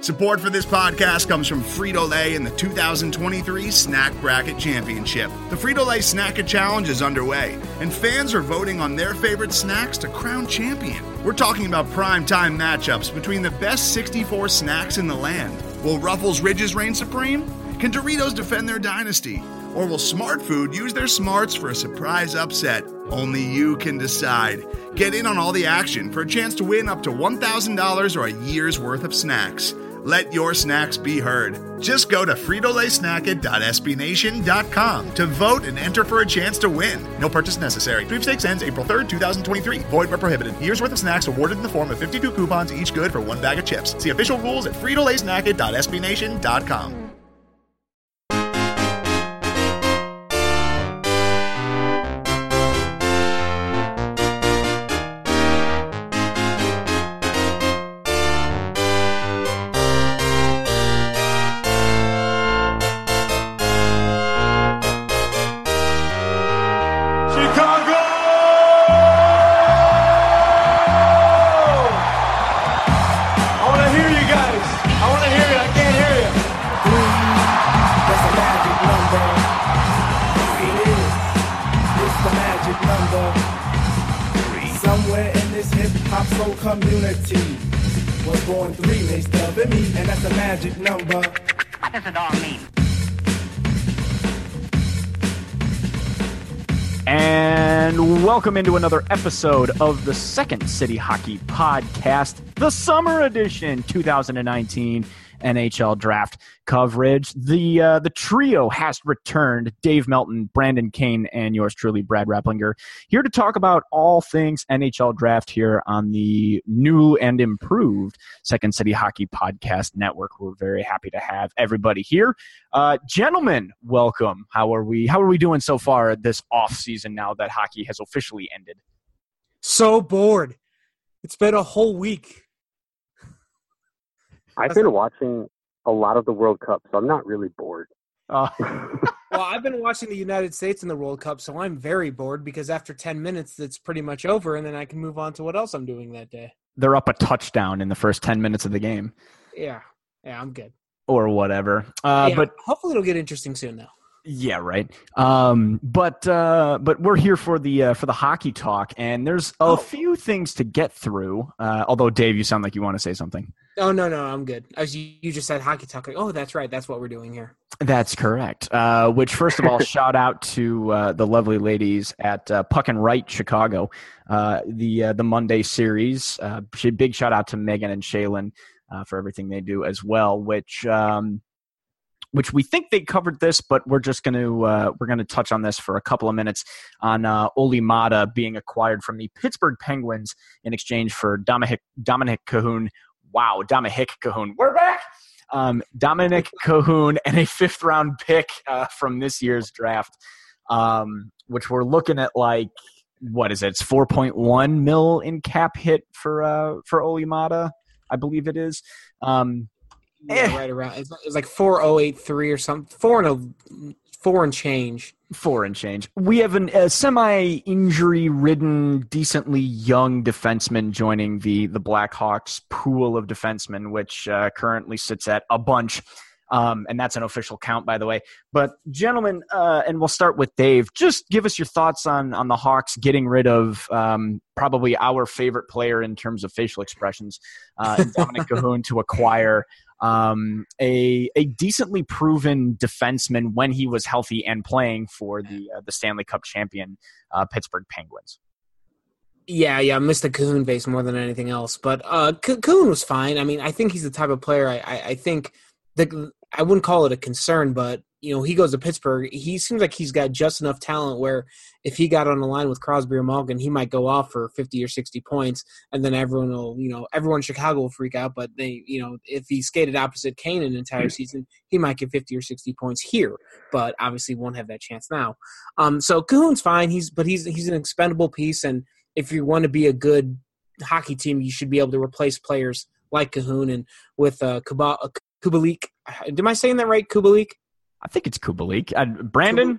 Support for this podcast comes from Frito-Lay and the 2023 Snack Bracket Championship. The Frito-Lay Snack Challenge is underway, and fans are voting on their favorite snacks to crown champion. We're talking about prime-time matchups between the best 64 snacks in the land. Will Ruffles Ridges reign supreme? Can Doritos defend their dynasty? Or will Smart Food use their smarts for a surprise upset? Only you can decide. Get in on all the action for a chance to win up to $1,000 or a year's worth of snacks. Let your snacks be heard. Just go to fritolaysnacket.sbnation.com to vote and enter for a chance to win. No purchase necessary. Sweepstakes ends April 3rd, 2023. Void where prohibited. Year's worth of snacks awarded in the form of 52 coupons, each good for one bag of chips. See official rules at fritolaysnacket.sbnation.com. Community was born three, they stub at me, and that's a magic number. What does it all mean? And welcome into another episode of the Second City Hockey Podcast, the Summer Edition 2019 NHL Draft coverage. The trio has returned. Dave Melton, Brandon Kane, and yours truly, Brad Rapplinger, here to talk about all things NHL Draft here on the new and improved Second City Hockey Podcast Network. We're very happy to have everybody here. Gentlemen, welcome. How are we doing so far this off season now that hockey has officially ended? So bored. It's been a whole week. I've been watching a lot of the World Cup, so I'm not really bored. Well, I've been watching the United States in the World Cup, so I'm very bored because after 10 minutes, it's pretty much over, and then I can move on to what else I'm doing that day. They're up a touchdown in the first 10 minutes of the game. Yeah, I'm good. Or whatever. But hopefully it'll get interesting soon, though. Yeah, right. But we're here for the hockey talk, and there's a few things to get through. Although, Dave, you sound like you want to say something. Oh, no, I'm good. As you just said hockey talk. Oh, that's right. That's what we're doing here. That's correct. Which, first of all, shout out to the lovely ladies at Puck and Right Chicago, the Monday series. Big shout out to Megan and Shaylin for everything they do as well. Which we think they covered this, but we're just going to touch on this for a couple of minutes on Olli Maatta being acquired from the Pittsburgh Penguins in exchange for Dominic Cahoon. Wow, Dominic Cahoon. We're back. Dominic Cahoon and a fifth-round pick from this year's draft, which we're looking at like, what is it? It's $4.1 million in cap hit for Olli Maatta, I believe it is. Yeah, right around. It's like 4,083 or something. Four and change. We have a semi-injury-ridden, decently young defenseman joining the Blackhawks pool of defensemen, which currently sits at a bunch. And that's an official count, by the way. But, gentlemen, and we'll start with Dave, just give us your thoughts on the Hawks getting rid of probably our favorite player in terms of facial expressions, Dominic Cahoon, to acquire a decently proven defenseman when he was healthy and playing for the Stanley Cup champion Pittsburgh Penguins. Yeah, I missed the Cahoon base more than anything else. But Cahoon was fine. I mean, I think he's the type of player I think I wouldn't call it a concern, but he goes to Pittsburgh. He seems like he's got just enough talent where if he got on the line with Crosby or Malkin, he might go off for 50 or 60 points, and then everyone in Chicago will freak out. But if he skated opposite Kane an entire season, he might get 50 or 60 points here, but obviously won't have that chance now. So Cahoon's fine. He's an expendable piece, and if you want to be a good hockey team, you should be able to replace players like Cahoon and with Kubalik. Am I saying that right? Kubalik? I think it's Kubalik. Brandon?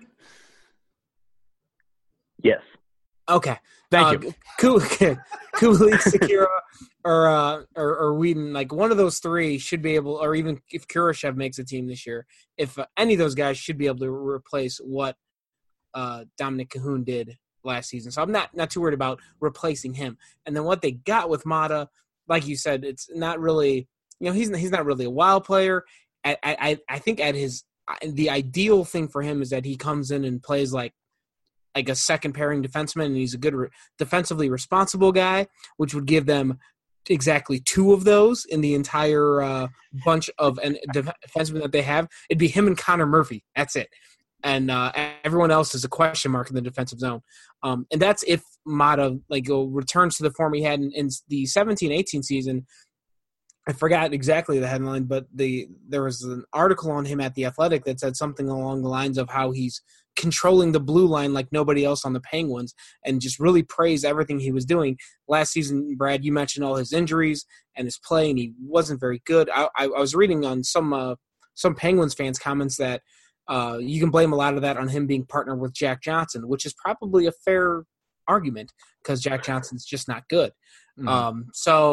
Yes. Okay. Thank you. Kubalik, Sekera, or Whedon, like one of those three should be able, or even if Kurashev makes a team this year, if any of those guys should be able to replace what Dominic Cahoon did last season. So I'm not too worried about replacing him. And then what they got with Mata, like you said, it's not really, he's not really a wild player. I think the ideal thing for him is that he comes in and plays like a second pairing defenseman, and he's a good defensively responsible guy, which would give them exactly two of those in the entire bunch of defensemen that they have. It'd be him and Connor Murphy. That's it. And everyone else is a question mark in the defensive zone. And that's if Mata returns to the form he had in the 17-18 season. I forgot exactly the headline, but there was an article on him at The Athletic that said something along the lines of how he's controlling the blue line like nobody else on the Penguins, and just really praised everything he was doing. Last season, Brad, you mentioned all his injuries and his play, and he wasn't very good. I was reading on some Penguins fans' comments that you can blame a lot of that on him being partnered with Jack Johnson, which is probably a fair argument because Jack Johnson's just not good. Mm-hmm.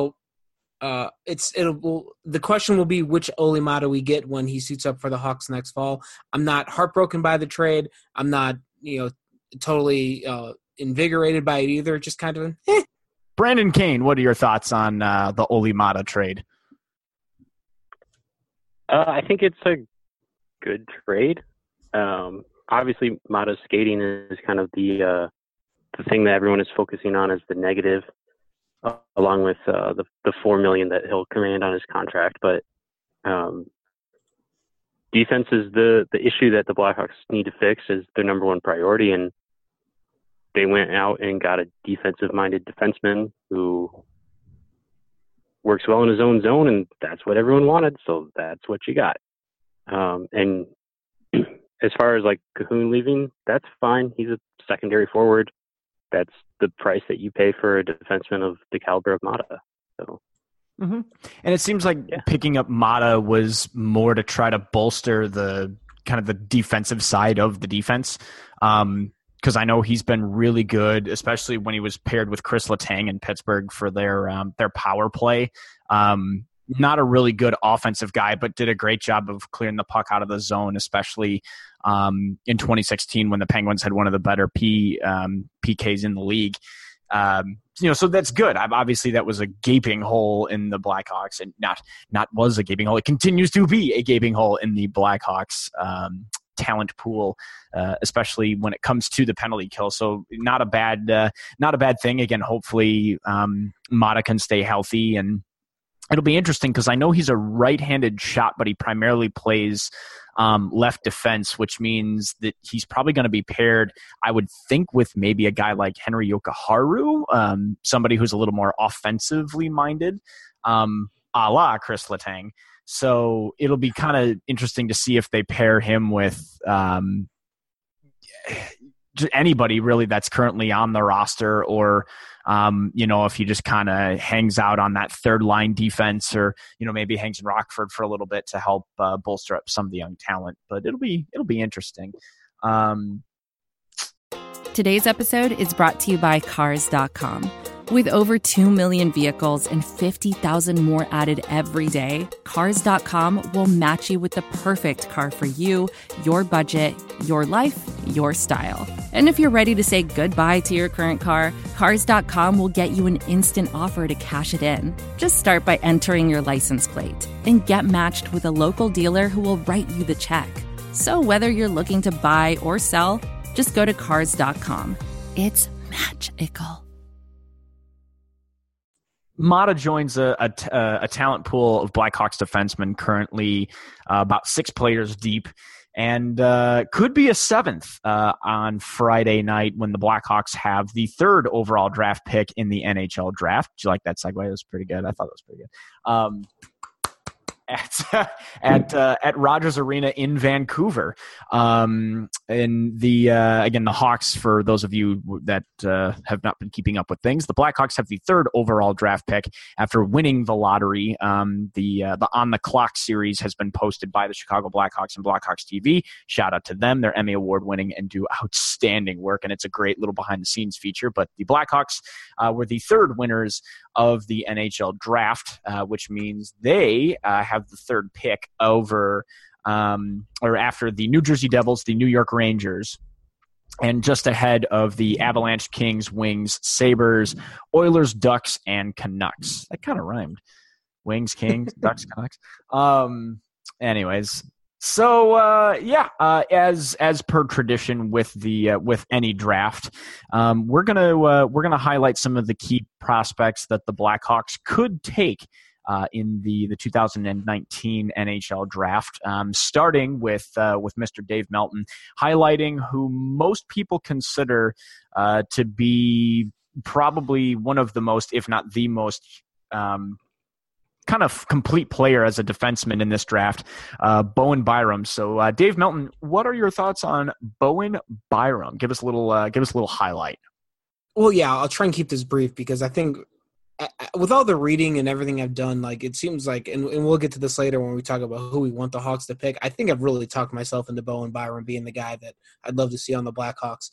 The question will be which Olli Mata we get when he suits up for the Hawks next fall. I'm not heartbroken by the trade. I'm not, totally invigorated by it either. Just kind of Brandon Kane, what are your thoughts on the Olli Mata trade? I think it's a good trade. Obviously, Mata's skating is kind of the thing that everyone is focusing on as the negative. Along with the $4 million that he'll command on his contract, but defense is the issue that the Blackhawks need to fix, is their number one priority, and they went out and got a defensive-minded defenseman who works well in his own zone, and that's what everyone wanted, so that's what you got. And as far as Cahoon leaving, that's fine. He's a secondary forward. That's the price that you pay for a defenseman of the caliber of Mata. So, mm-hmm. And it seems like picking up Mata was more to try to bolster the kind of the defensive side of the defense. Because I know he's been really good, especially when he was paired with Chris Letang in Pittsburgh for their power play. Not a really good offensive guy, but did a great job of clearing the puck out of the zone, especially in 2016 when the Penguins had one of the better PKs in the league. So that's good. Obviously, that was a gaping hole in the Blackhawks, and not was a gaping hole. It continues to be a gaping hole in the Blackhawks talent pool, especially when it comes to the penalty kill. So not a bad thing. Again, hopefully Mata can stay healthy, and it'll be interesting because I know he's a right-handed shot, but he primarily plays left defense, which means that he's probably going to be paired, I would think, with maybe a guy like Henry Jokiharju, somebody who's a little more offensively minded, a la Chris Letang. So it'll be kind of interesting to see if they pair him with anybody really that's currently on the roster, or if he just kind of hangs out on that third line defense, or maybe hangs in Rockford for a little bit to help bolster up some of the young talent. But it'll be interesting. Today's episode is brought to you by Cars.com. With over 2 million vehicles and 50,000 more added every day, Cars.com will match you with the perfect car for you, your budget, your life, your style. And if you're ready to say goodbye to your current car, Cars.com will get you an instant offer to cash it in. Just start by entering your license plate and get matched with a local dealer who will write you the check. So whether you're looking to buy or sell, just go to Cars.com. It's magical. Mata joins a talent pool of Blackhawks defensemen currently about 6 players deep, and could be a 7th on Friday night when the Blackhawks have the 3rd overall draft pick in the NHL draft. Did you like that segue? That was pretty good. I thought that was pretty good. At Rogers Arena in Vancouver. in the again, the Hawks, for those of you that have not been keeping up with things, the Blackhawks have the 3rd overall draft pick after winning the lottery. The On the Clock series has been posted by the Chicago Blackhawks and Blackhawks TV. Shout out to them. They're Emmy Award winning and do outstanding work, and it's a great little behind the scenes feature. But the Blackhawks were the 3rd winners of the NHL draft, which means they have the 3rd pick over or after the New Jersey Devils, the New York Rangers, and just ahead of the Avalanche, Kings, Wings, Sabres, Oilers, Ducks, and Canucks. That kind of rhymed. Wings, Kings, Ducks, Canucks. Anyways, so as per tradition with any draft, we're gonna highlight some of the key prospects that the Blackhawks could take in the 2019 NHL draft, starting with Mr. Dave Melton, highlighting who most people consider to be probably one of the most, if not the most, kind of complete player as a defenseman in this draft, Bowen Byram. So, Dave Melton, what are your thoughts on Bowen Byram? Give us a little highlight. Well, yeah, I'll try and keep this brief because I think with all the reading and everything I've done, like it seems like, and we'll get to this later when we talk about who we want the Hawks to pick. I think I've really talked myself into Bowen Byram being the guy that I'd love to see on the Blackhawks.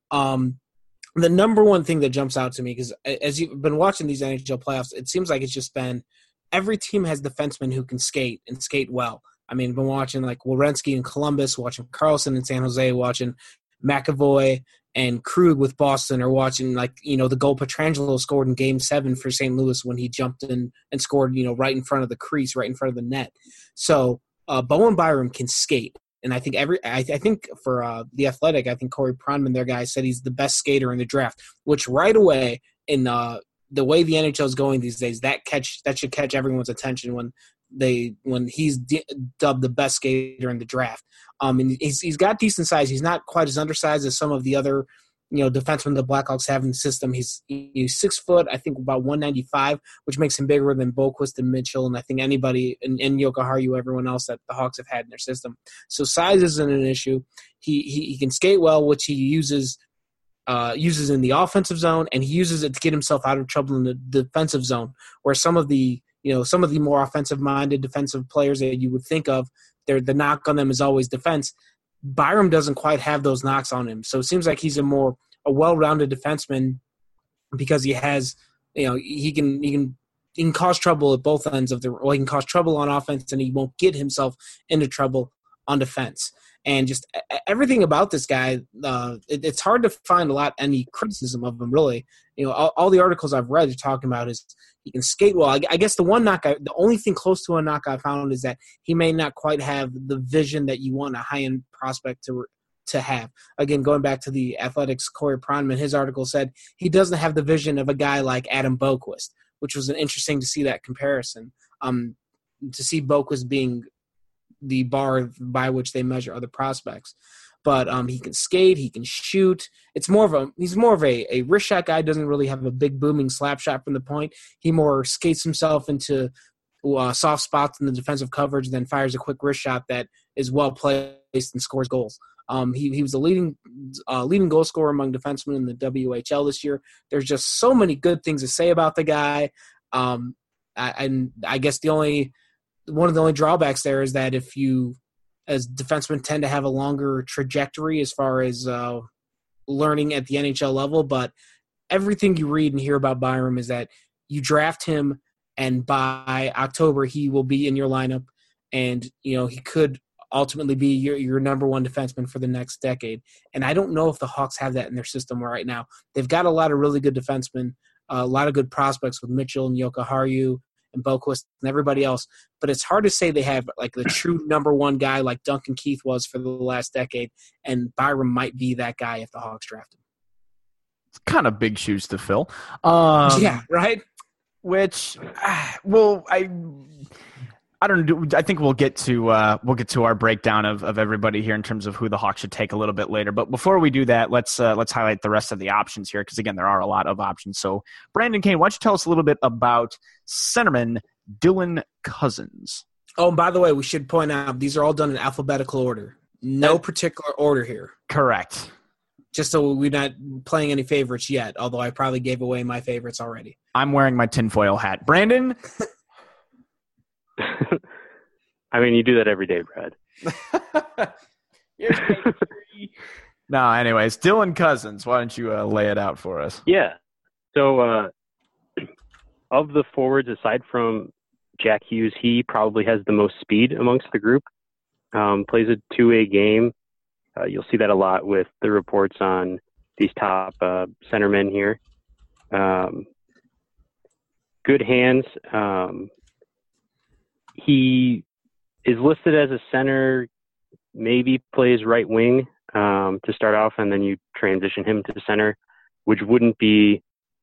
The number one thing that jumps out to me, because as you've been watching these NHL playoffs, it seems like it's just been every team has defensemen who can skate and skate well. I mean, I've been watching like Werenski in Columbus, watching Carlson in San Jose, watching McAvoy and Krug with Boston, or watching the goal Pietrangelo scored in Game 7 for St. Louis when he jumped in and scored, right in front of the crease, right in front of the net. So Bowen Byram can skate. And I think I think for The Athletic, I think Corey Pronman, their guy, said he's the best skater in the draft, which right away in the way the NHL is going these days, that should catch everyone's attention when he's dubbed the best skater in the draft. And he's got decent size. He's not quite as undersized as some of the other defensemen the Blackhawks have in the system. He's 6 foot, I think about 195, which makes him bigger than Boqvist and Mitchell, and I think anybody in Jokiharju, everyone else that the Hawks have had in their system. So size isn't an issue. He can skate well, which he uses in the offensive zone, and he uses it to get himself out of trouble in the defensive zone, where some of the more offensive-minded defensive players that you would think of, the knock on them is always defense. Byram doesn't quite have those knocks on him, so it seems like he's a well-rounded defenseman because he has, he can cause trouble at both ends of he can cause trouble on offense, and he won't get himself into trouble on defense. And just everything about this guy, it's hard to find any criticism of him, really. All the articles I've read are talking about is he can skate well. I guess the only thing close to a knock I found is that he may not quite have the vision that you want a high-end prospect to have. Again, going back to the Athletics' Corey Pronman, his article said he doesn't have the vision of a guy like Adam Boqvist, which was interesting to see that comparison. To see Boqvist being the bar by which they measure other prospects. But he can skate, he can shoot. He's more of a wrist shot guy, doesn't really have a big booming slap shot from the point. He more skates himself into soft spots in the defensive coverage, then fires a quick wrist shot that is well placed and scores goals. He was the leading goal scorer among defensemen in the WHL this year. There's just so many good things to say about the guy. And I guess one of the only drawbacks there is that if you, as defensemen, tend to have a longer trajectory as far as learning at the NHL level, but everything you read and hear about Byram is that you draft him, and by October he will be in your lineup, and he could ultimately be your number one defenseman for the next decade. And I don't know if the Hawks have that in their system right now. They've got a lot of really good defensemen, a lot of good prospects with Mitchell and Jokiharju and Boqvist and everybody else, but it's hard to say they have like the true number one guy like Duncan Keith was for the last decade, and Byram might be that guy if the Hawks draft him. It's kind of big shoes to fill. Yeah, right? Which, I don't know. I think we'll get to our breakdown of everybody here in terms of who the Hawks should take a little bit later. But before we do that, let's highlight the rest of the options here, because again, there are a lot of options. So, Brandon Kane, why don't you tell us a little bit about centerman Dylan Cozens? Oh, and by the way, we should point out these are all done in alphabetical order. No particular order here. Correct. Just so we're not playing any favorites yet, although I probably gave away my favorites already. I'm wearing my tinfoil hat. Brandon? I mean, you do that every day, Brad. No, anyways, Dylan Cousins, why don't you lay it out for us? Yeah. So of the forwards, aside from Jack Hughes, he probably has the most speed amongst the group. Plays a two-way game. You'll see that a lot with the reports on these top centermen here. Good hands. He is listed as a center, maybe plays right wing to start off, and then you transition him to the center, which wouldn't be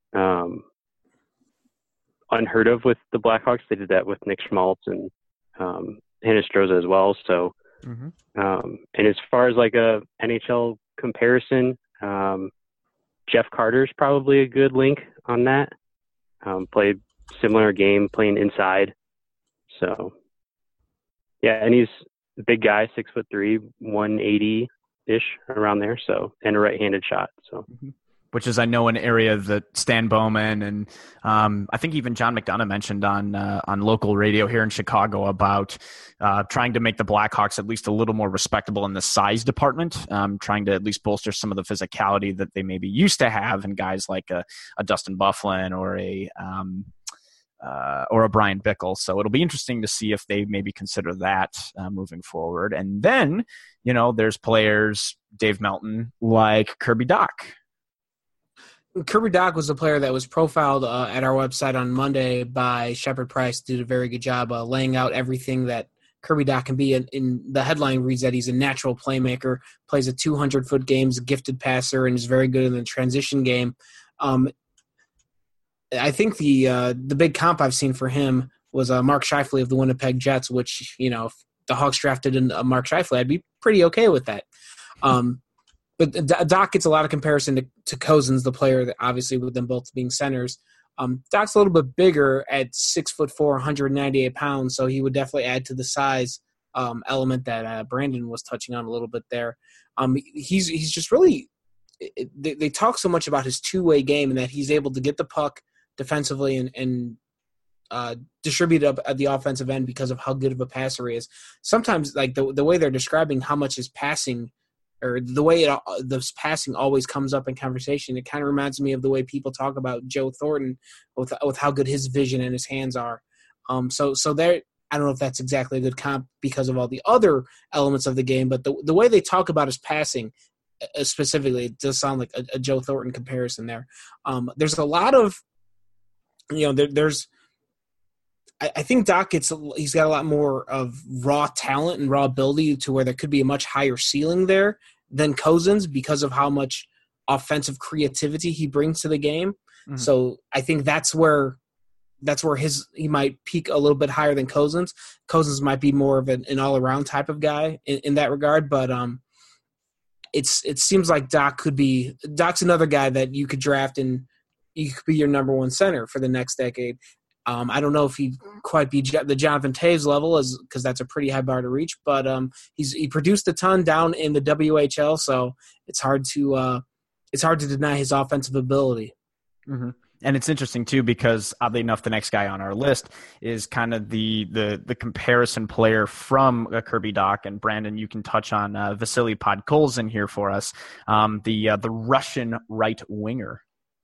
unheard of with the Blackhawks. They did that with Nick Schmaltz and Hinostroza as well. So, and as far as like a NHL comparison, Jeff Carter's probably a good link on that. Played similar game, playing inside. So, yeah, and he's a big guy, 6'3", 180-ish around there. So, and a right-handed shot. So. Which is, I know, an area that Stan Bowman and I think even John McDonough mentioned on local radio here in Chicago about trying to make the Blackhawks at least a little more respectable in the size department, trying to at least bolster some of the physicality that they maybe used to have in guys like a Dustin Byfuglien or a Brian Bickle. So it'll be interesting to see if they maybe consider that moving forward. And then, there's players, Dave Melton, like Kirby Dach. Kirby Dach was a player that was profiled at our website on Monday by Shepard Price. Did a very good job laying out everything that Kirby Dach can be. In the headline reads that he's a natural playmaker, plays a 200-foot game, is a gifted passer, and is very good in the transition game. I think the big comp I've seen for him was Mark Scheifele of the Winnipeg Jets, which, if the Hawks drafted Mark Scheifele, I'd be pretty okay with that. But Dach gets a lot of comparison to Cousins, the player that obviously with them both being centers. Dach's a little bit bigger at 6'4", 198 pounds, so he would definitely add to the size element that Brandon was touching on a little bit there. He's just really they talk so much about his two-way game and that he's able to get the puck defensively and distribute up at the offensive end because of how good of a passer he is. Sometimes, like the way they're describing how much his passing or the way the passing always comes up in conversation, it kind of reminds me of the way people talk about Joe Thornton with how good his vision and his hands are. So there, I don't know if that's exactly a good comp because of all the other elements of the game, but the way they talk about his passing specifically, it does sound like a Joe Thornton comparison there. There's a lot of, there's. I think Dach he's got a lot more of raw talent and raw ability to where there could be a much higher ceiling there than Cousins because of how much offensive creativity he brings to the game. Mm-hmm. So I think that's where he might peak a little bit higher than Cousins. Cousins might be more of an all-around type of guy in that regard, but it seems like Dach's another guy that you could draft and you could be your number one center for the next decade. I don't know if he'd quite be the Jonathan Toews level, because that's a pretty high bar to reach. But he produced a ton down in the WHL, so it's hard to deny his offensive ability. Mm-hmm. And it's interesting too because oddly enough, the next guy on our list is kind of the comparison player from Kirby Dach. And Brandon, you can touch on Vasily Podkolzin here for us, the Russian right winger.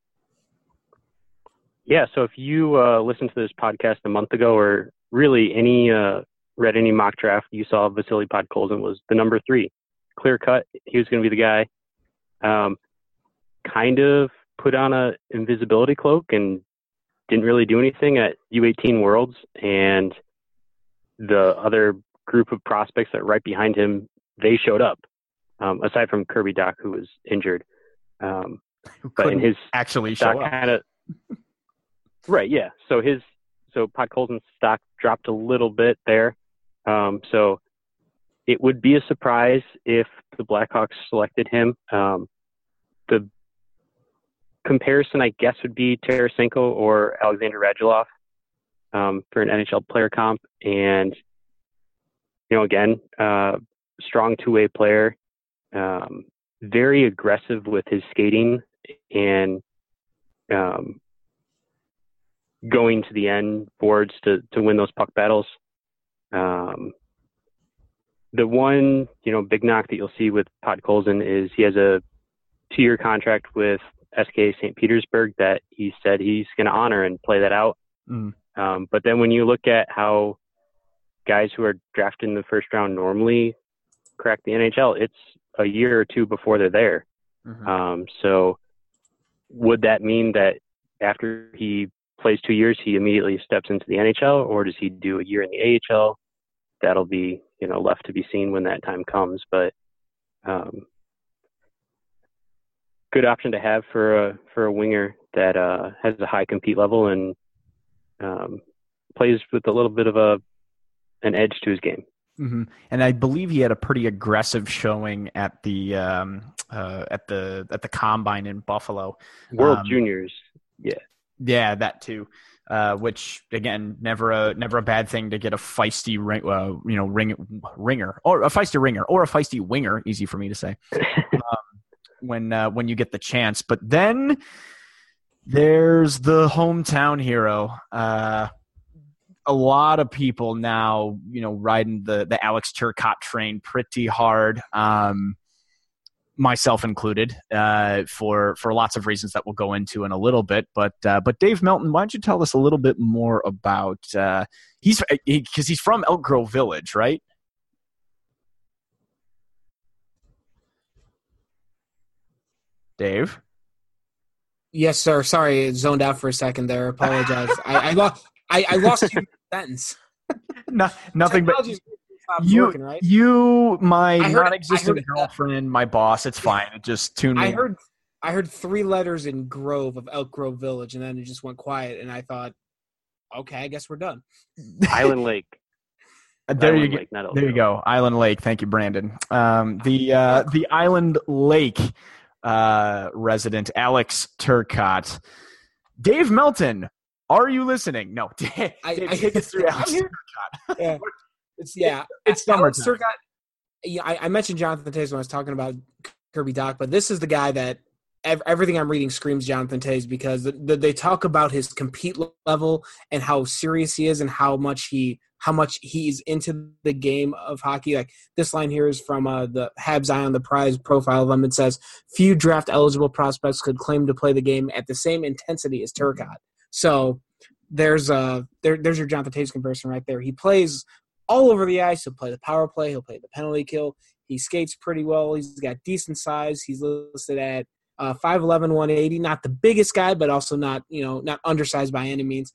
Yeah, so if you listened to this podcast a month ago or really read any mock draft, you saw Vasily Podkolzin was the number 3. Clear cut, he was going to be the guy. Kind of put on a invisibility cloak and didn't really do anything at U18 Worlds. And the other group of prospects that are right behind him, they showed up, aside from Kirby Dach, who was injured. But in his actually show up. Kind of, right, yeah. So Podkolzin's stock dropped a little bit there. So it would be a surprise if the Blackhawks selected him. The comparison, I guess, would be Tarasenko or Alexander Radulov for an NHL player comp. And, again, strong two-way player, very aggressive with his skating and going to the end boards to win those puck battles. The one, big knock that you'll see with Podkolzin is he has a 2-year contract with SK St. Petersburg that he said he's going to honor and play that out. But then when you look at how guys who are drafted in the first round normally crack the NHL, it's a year or two before they're there. So would that mean that after he plays 2 years, he immediately steps into the NHL, or does he do a year in the AHL? That'll be, left to be seen when that time comes. But good option to have for a winger that has a high compete level and plays with a little bit of an edge to his game. And I believe he had a pretty aggressive showing at the combine in Buffalo. World Juniors, yeah, that too. Which again, never a bad thing to get a feisty ringer or a feisty ringer or a feisty winger. Easy for me to say. When you get the chance, but then there's the hometown hero. A lot of people now, riding the Alex Turcotte train pretty hard, myself included, for lots of reasons that we'll go into in a little bit. But Dave Melton, why don't you tell us a little bit more about he's from Elk Grove Village, right? Dave? Yes, sir. Sorry, it zoned out for a second there. Apologize. I lost you sentence. Nothing but working, right? My non-existent girlfriend, my boss. It's fine. It just tuned me. I heard 3 letters in Grove of Elk Grove Village, and then it just went quiet. And I thought, okay, I guess we're done. Island Lake. There you go. Island Lake. Thank you, Brandon. The Island Lake resident, Alex Turcotte. Dave Melton, are you listening? No. Dave, take us through Alex Turcotte. It's summertime. I mentioned Jonathan Toews when I was talking about Kirby Dach, but this is the guy that everything I'm reading screams Jonathan Toews, because they talk about his compete level and how serious he is and how much he's into the game of hockey. Like this line here is from the Habs Eye on the Prize profile of him. It says, few draft eligible prospects could claim to play the game at the same intensity as Turcotte. So there's your Jonathan Toews comparison right there. He plays all over the ice. He'll play the power play. He'll play the penalty kill. He skates pretty well. He's got decent size. He's listed at 5'11", 180. Not the biggest guy, but also not undersized by any means.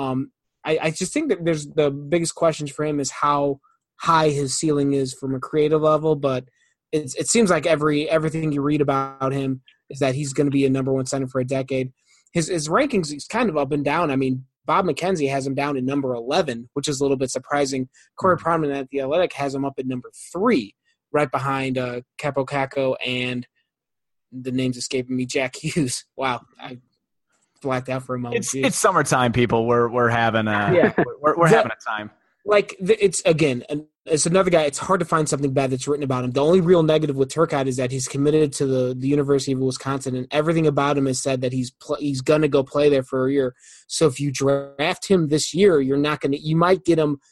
I just think that there's the biggest questions for him is how high his ceiling is from a creative level. But it seems like everything you read about him is that he's going to be a number 1 center for a decade. His rankings is kind of up and down. I mean, Bob McKenzie has him down at number 11, which is a little bit surprising. Corey Pronman at The Athletic has him up at number 3, right behind Capo Caco and the name's escaping me, Jack Hughes. Wow, I blacked out for a moment. It's summertime, people. We're having we're having a time. Like it's another guy. It's hard to find something bad that's written about him. The only real negative with Turcotte is that he's committed to the University of Wisconsin, and everything about him has said that he's going to go play there for a year. So if you draft him this year, you might get him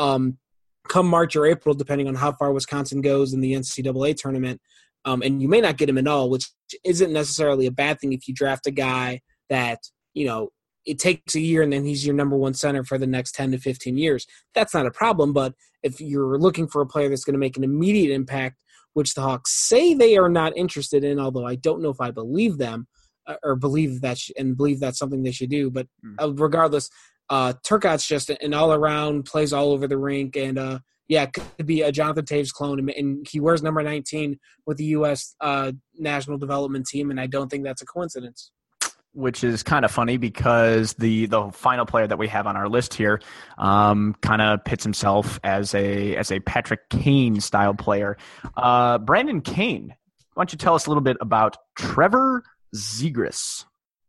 come March or April, depending on how far Wisconsin goes in the NCAA tournament, and you may not get him at all, which isn't necessarily a bad thing if you draft a guy that it takes a year and then he's your number 1 center for the next 10 to 15 years. That's not a problem. But if you're looking for a player that's going to make an immediate impact, which the Hawks say they are not interested in, although I don't know if I believe them or believe that's something they should do. But regardless, Turcotte's just an all-around, plays all over the rink, and could be a Jonathan Toews clone. And he wears number 19 with the U.S. National Development Team, and I don't think that's a coincidence. Which is kind of funny because the final player that we have on our list here kind of pits himself as a Patrick Kane style player. Brandon Kane, why don't you tell us a little bit about Trevor Zegras?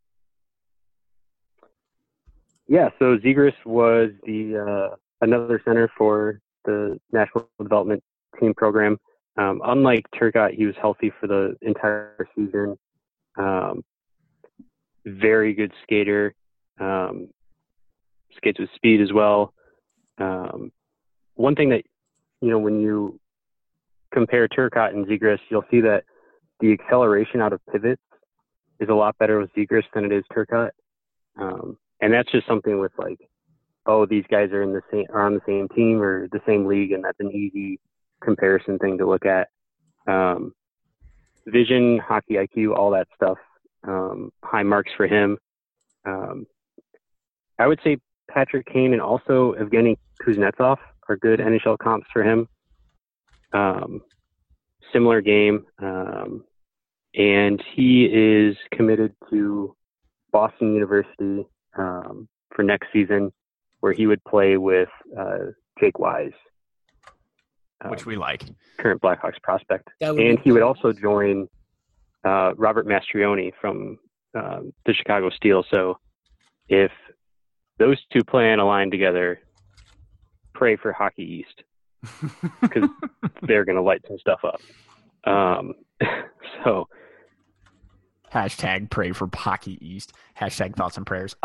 Yeah, so Zegras was the another center for the National Development Team program. Unlike Turcotte, he was healthy for the entire season. Very good skater. Skates with speed as well. One thing that, when you compare Turcotte and Zegras, you'll see that the acceleration out of pivots is a lot better with Zegras than it is Turcotte. And that's just something with these guys are on the same team or the same league, and that's an easy comparison thing to look at. Vision, hockey IQ, all that stuff. High marks for him. I would say Patrick Kane and also Evgeny Kuznetsov are good NHL comps for him. Similar game. And he is committed to Boston University for next season, where he would play with Jake Wise, which we like. Current Blackhawks prospect. And he would also join Robert Mastrioni from the Chicago Steel. So if those two play in a line together, pray for Hockey East, because they're going to light some stuff up. So hashtag pray for Hockey East. Hashtag thoughts and prayers.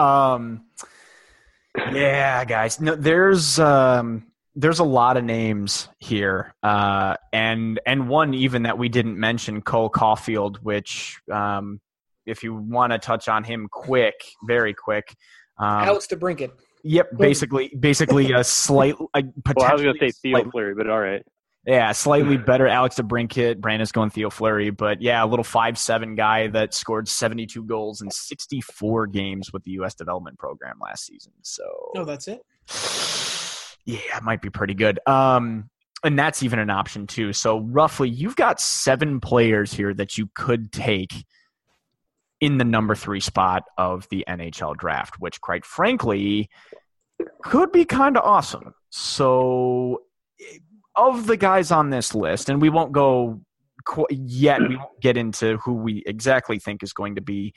Yeah, guys. No, there's a lot of names here, and one even that we didn't mention, Cole Caulfield, which if you want to touch on him very quick. Alex DeBrincat. Yep, basically a slight. Potentially, well, I was going to say Theo Fleury, but all right. Yeah, slightly better Alex DeBrincat. Brandon's going Theo Fleury, but yeah, a little 5'7" guy that scored 72 goals in 64 games with the U.S. development program last season. So, no, that's it. Yeah, it might be pretty good. And that's even an option too. So roughly, you've got 7 players here that you could take in the number 3 spot of the NHL draft, which, quite frankly, could be kind of awesome. So, of the guys on this list, and we won't go yet, we won't get into who we exactly think is going to be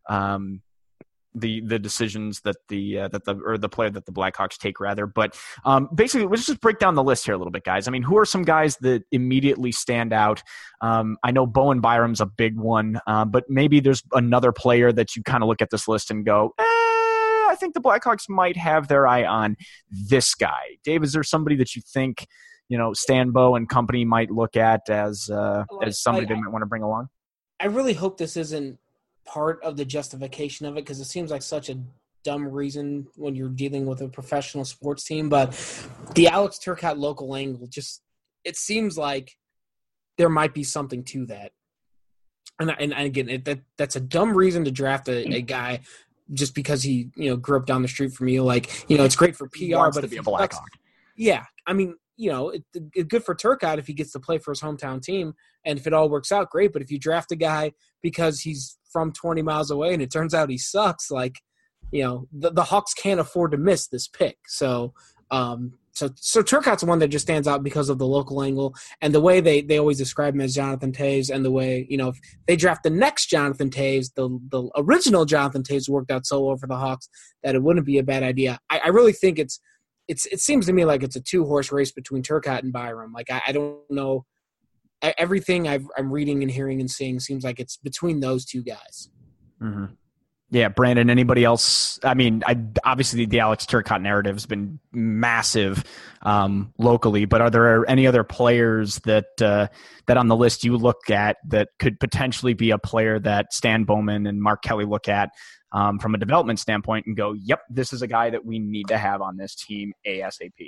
the decisions that the player that the Blackhawks take, rather. But basically, let's just break down the list here a little bit, guys. I mean, who are some guys that immediately stand out? I know Bowen Byram's a big one, but maybe there's another player that you kind of look at this list and go, I think the Blackhawks might have their eye on this guy. Dave, is there somebody that you think, Stan Bow and company might look at as somebody they might want to bring along? I really hope this isn't part of the justification of it, because it seems like such a dumb reason when you're dealing with a professional sports team. But the Alex Turcotte local angle, it seems like there might be something to that. And again, that's a dumb reason to draft a guy just because he grew up down the street from you. It's great for PR, but if be a Blackhawk. Yeah, I mean, it's good for Turcotte if he gets to play for his hometown team, and if it all works out, great. But if you draft a guy because he's from 20 miles away and it turns out he sucks, the Hawks can't afford to miss this pick. So Turcotte's one that just stands out because of the local angle and the way they always describe him as Jonathan Toews, and the way, if they draft the next Jonathan Toews, the original Jonathan Toews worked out so well for the Hawks that it wouldn't be a bad idea. I really think it seems to me like it's a 2-horse race between Turcotte and Byram. I don't know. Everything I'm reading and hearing and seeing seems like it's between those two guys. Mm-hmm. Yeah, Brandon, anybody else? I mean, obviously the Alex Turcotte narrative has been massive locally, but are there any other players that on the list you look at that could potentially be a player that Stan Bowman and Mark Kelly look at from a development standpoint and go, yep, this is a guy that we need to have on this team ASAP?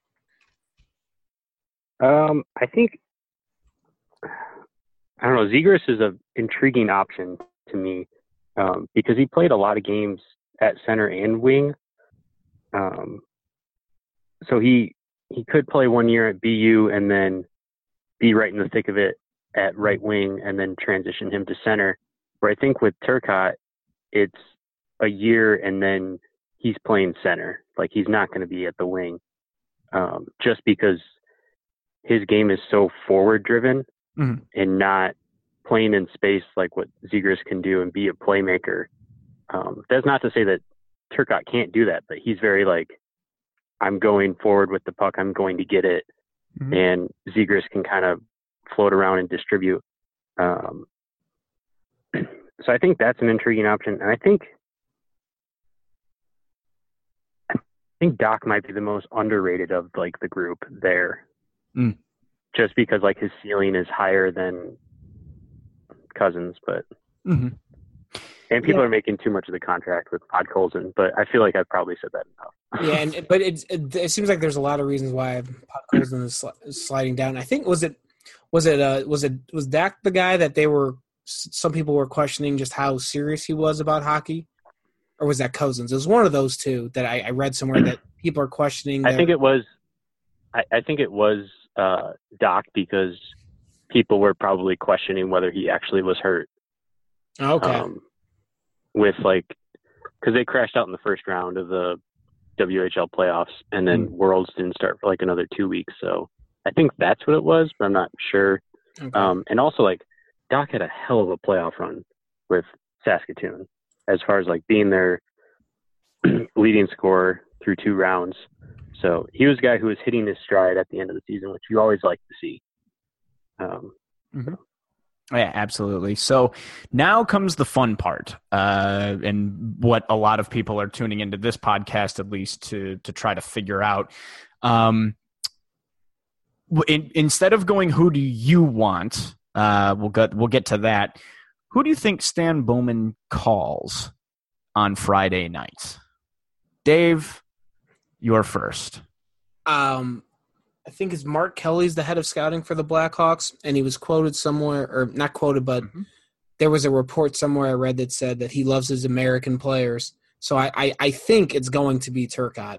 I think, I don't know, Zegras is an intriguing option to me because he played a lot of games at center and wing. So he could play 1 year at BU and then be right in the thick of it at right wing and then transition him to center. Where I think with Turcotte, it's a year and then he's playing center. He's not going to be at the wing just because his game is so forward driven and not playing in space like what Zegras can do and be a playmaker. That's not to say that Turcotte can't do that, but he's very I'm going forward with the puck, I'm going to get it. And Zegras can kind of float around and distribute. So I think that's an intriguing option. And I think Doc might be the most underrated of like the group there, just because like his ceiling is higher than Cousins, but and people are making too much of the contract with Podkolzin, but I feel like I've probably said that enough. But it seems like there's a lot of reasons why Podkolzin is sliding down. I think was Dak the guy that some people were questioning just how serious he was about hockey? Or was that Cousins? It was one of those two that I read somewhere that people are questioning. I think it was Doc, because people were probably questioning whether he actually was hurt. Okay. With like, because they crashed out in the first round of the WHL playoffs, and then Worlds didn't start for like another 2 weeks. So I think that's what it was, but I'm not sure. Okay. And also like Doc had a hell of a playoff run with Saskatoon, as far as like being their leading scorer through 2 rounds. So he was a guy who was hitting his stride at the end of the season, which you always like to see. Yeah, absolutely. So now comes the fun part, and what a lot of people are tuning into this podcast, at least to try to figure out. Instead of going, who do you want? We'll get to that. Who do you think Stan Bowman calls on Friday night? Dave, you're first. I think it's Mark Kelly's the head of scouting for the Blackhawks, and he was quoted somewhere, or not quoted, but there was a report somewhere I read that said that he loves his American players. So I think it's going to be Turcotte.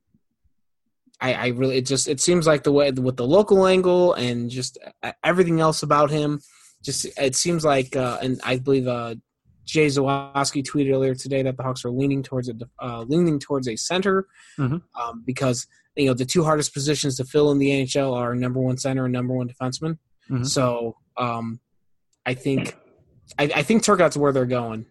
It seems like the way with the local angle and just everything else about him, it seems like, and I believe Jay Zawaski tweeted earlier today that the Hawks are leaning towards a center, because the 2 hardest positions to fill in the NHL are number 1 center and number 1 defenseman. So I think Turcotte's where they're going.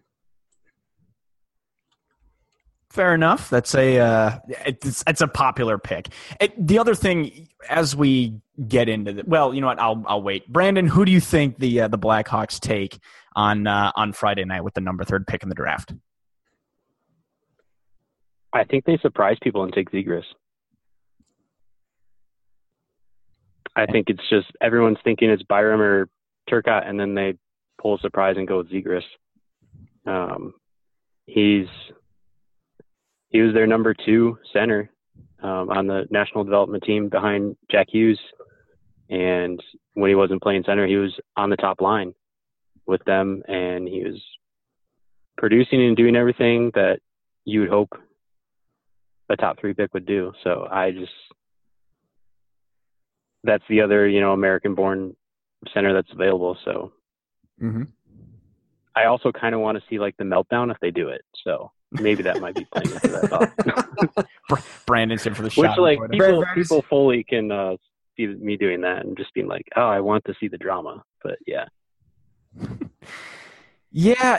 Fair enough. That's it's a popular pick. The other thing, as we get into well, you know what? I'll wait. Brandon, who do you think the Blackhawks take on Friday night with the number 3 pick in the draft? I think they surprise people and take Zegras. I think it's just everyone's thinking it's Byram or Turcotte, and then they pull a surprise and go with Zegras. He was their number 2 center on the national development team behind Jack Hughes. And when he wasn't playing center, he was on the top line with them, and he was producing and doing everything that you would hope a top 3 pick would do. So that's the other, American-born center that's available. So I also kind of want to see like the meltdown if they do it. So maybe that might be playing into that thought. Brandon's in for the shot. Which like people fully can see me doing that and just being like, oh, I want to see the drama. But yeah. Yeah,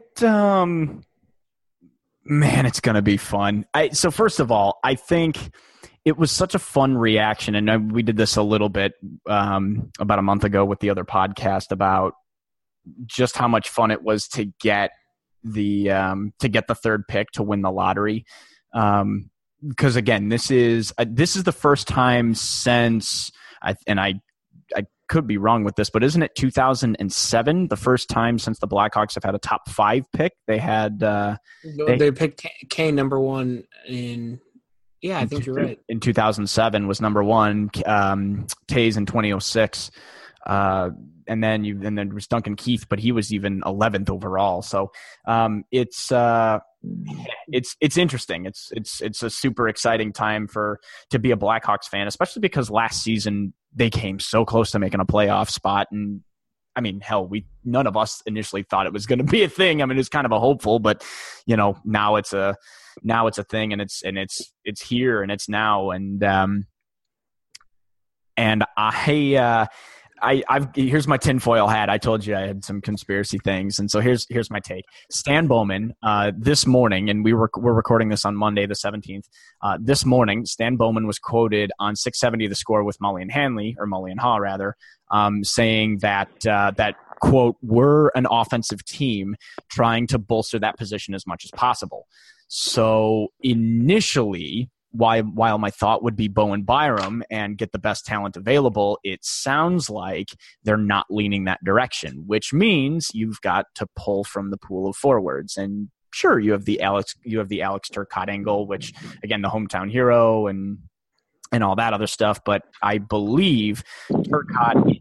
man, it's going to be fun. So first of all, I think it was such a fun reaction, and we did this a little bit about a month ago with the other podcast about just how much fun it was to get the 3rd pick to win the lottery. Because again, this is the first time since I could be wrong with this, but isn't it 2007 the first time since the Blackhawks have had a top 5 pick? They had they picked Kane number 1 in. Yeah, I think you're right. In 2007 was number 1, Tays in 2006, and then there was Duncan Keith, but he was even 11th overall. So it's interesting. It's a super exciting time to be a Blackhawks fan, especially because last season they came so close to making a playoff spot, and I mean, hell, none of us initially thought it was going to be a thing. I mean, it's kind of a hopeful, but now it's a thing, and it's here and it's now, and here's my tinfoil hat. I told you I had some conspiracy things, and so here's my take. Stan Bowman, this morning, and we're recording this on Monday the 17th. This morning, Stan Bowman was quoted on 670 The Score with Mully and Haw rather, saying that quote, we're an offensive team trying to bolster that position as much as possible. So initially, while my thought would be Bowen Byram and get the best talent available, it sounds like they're not leaning that direction, which means you've got to pull from the pool of forwards. And sure, you have the Alex Turcotte angle, which again, the hometown hero and all that other stuff. But I believe Turcotte,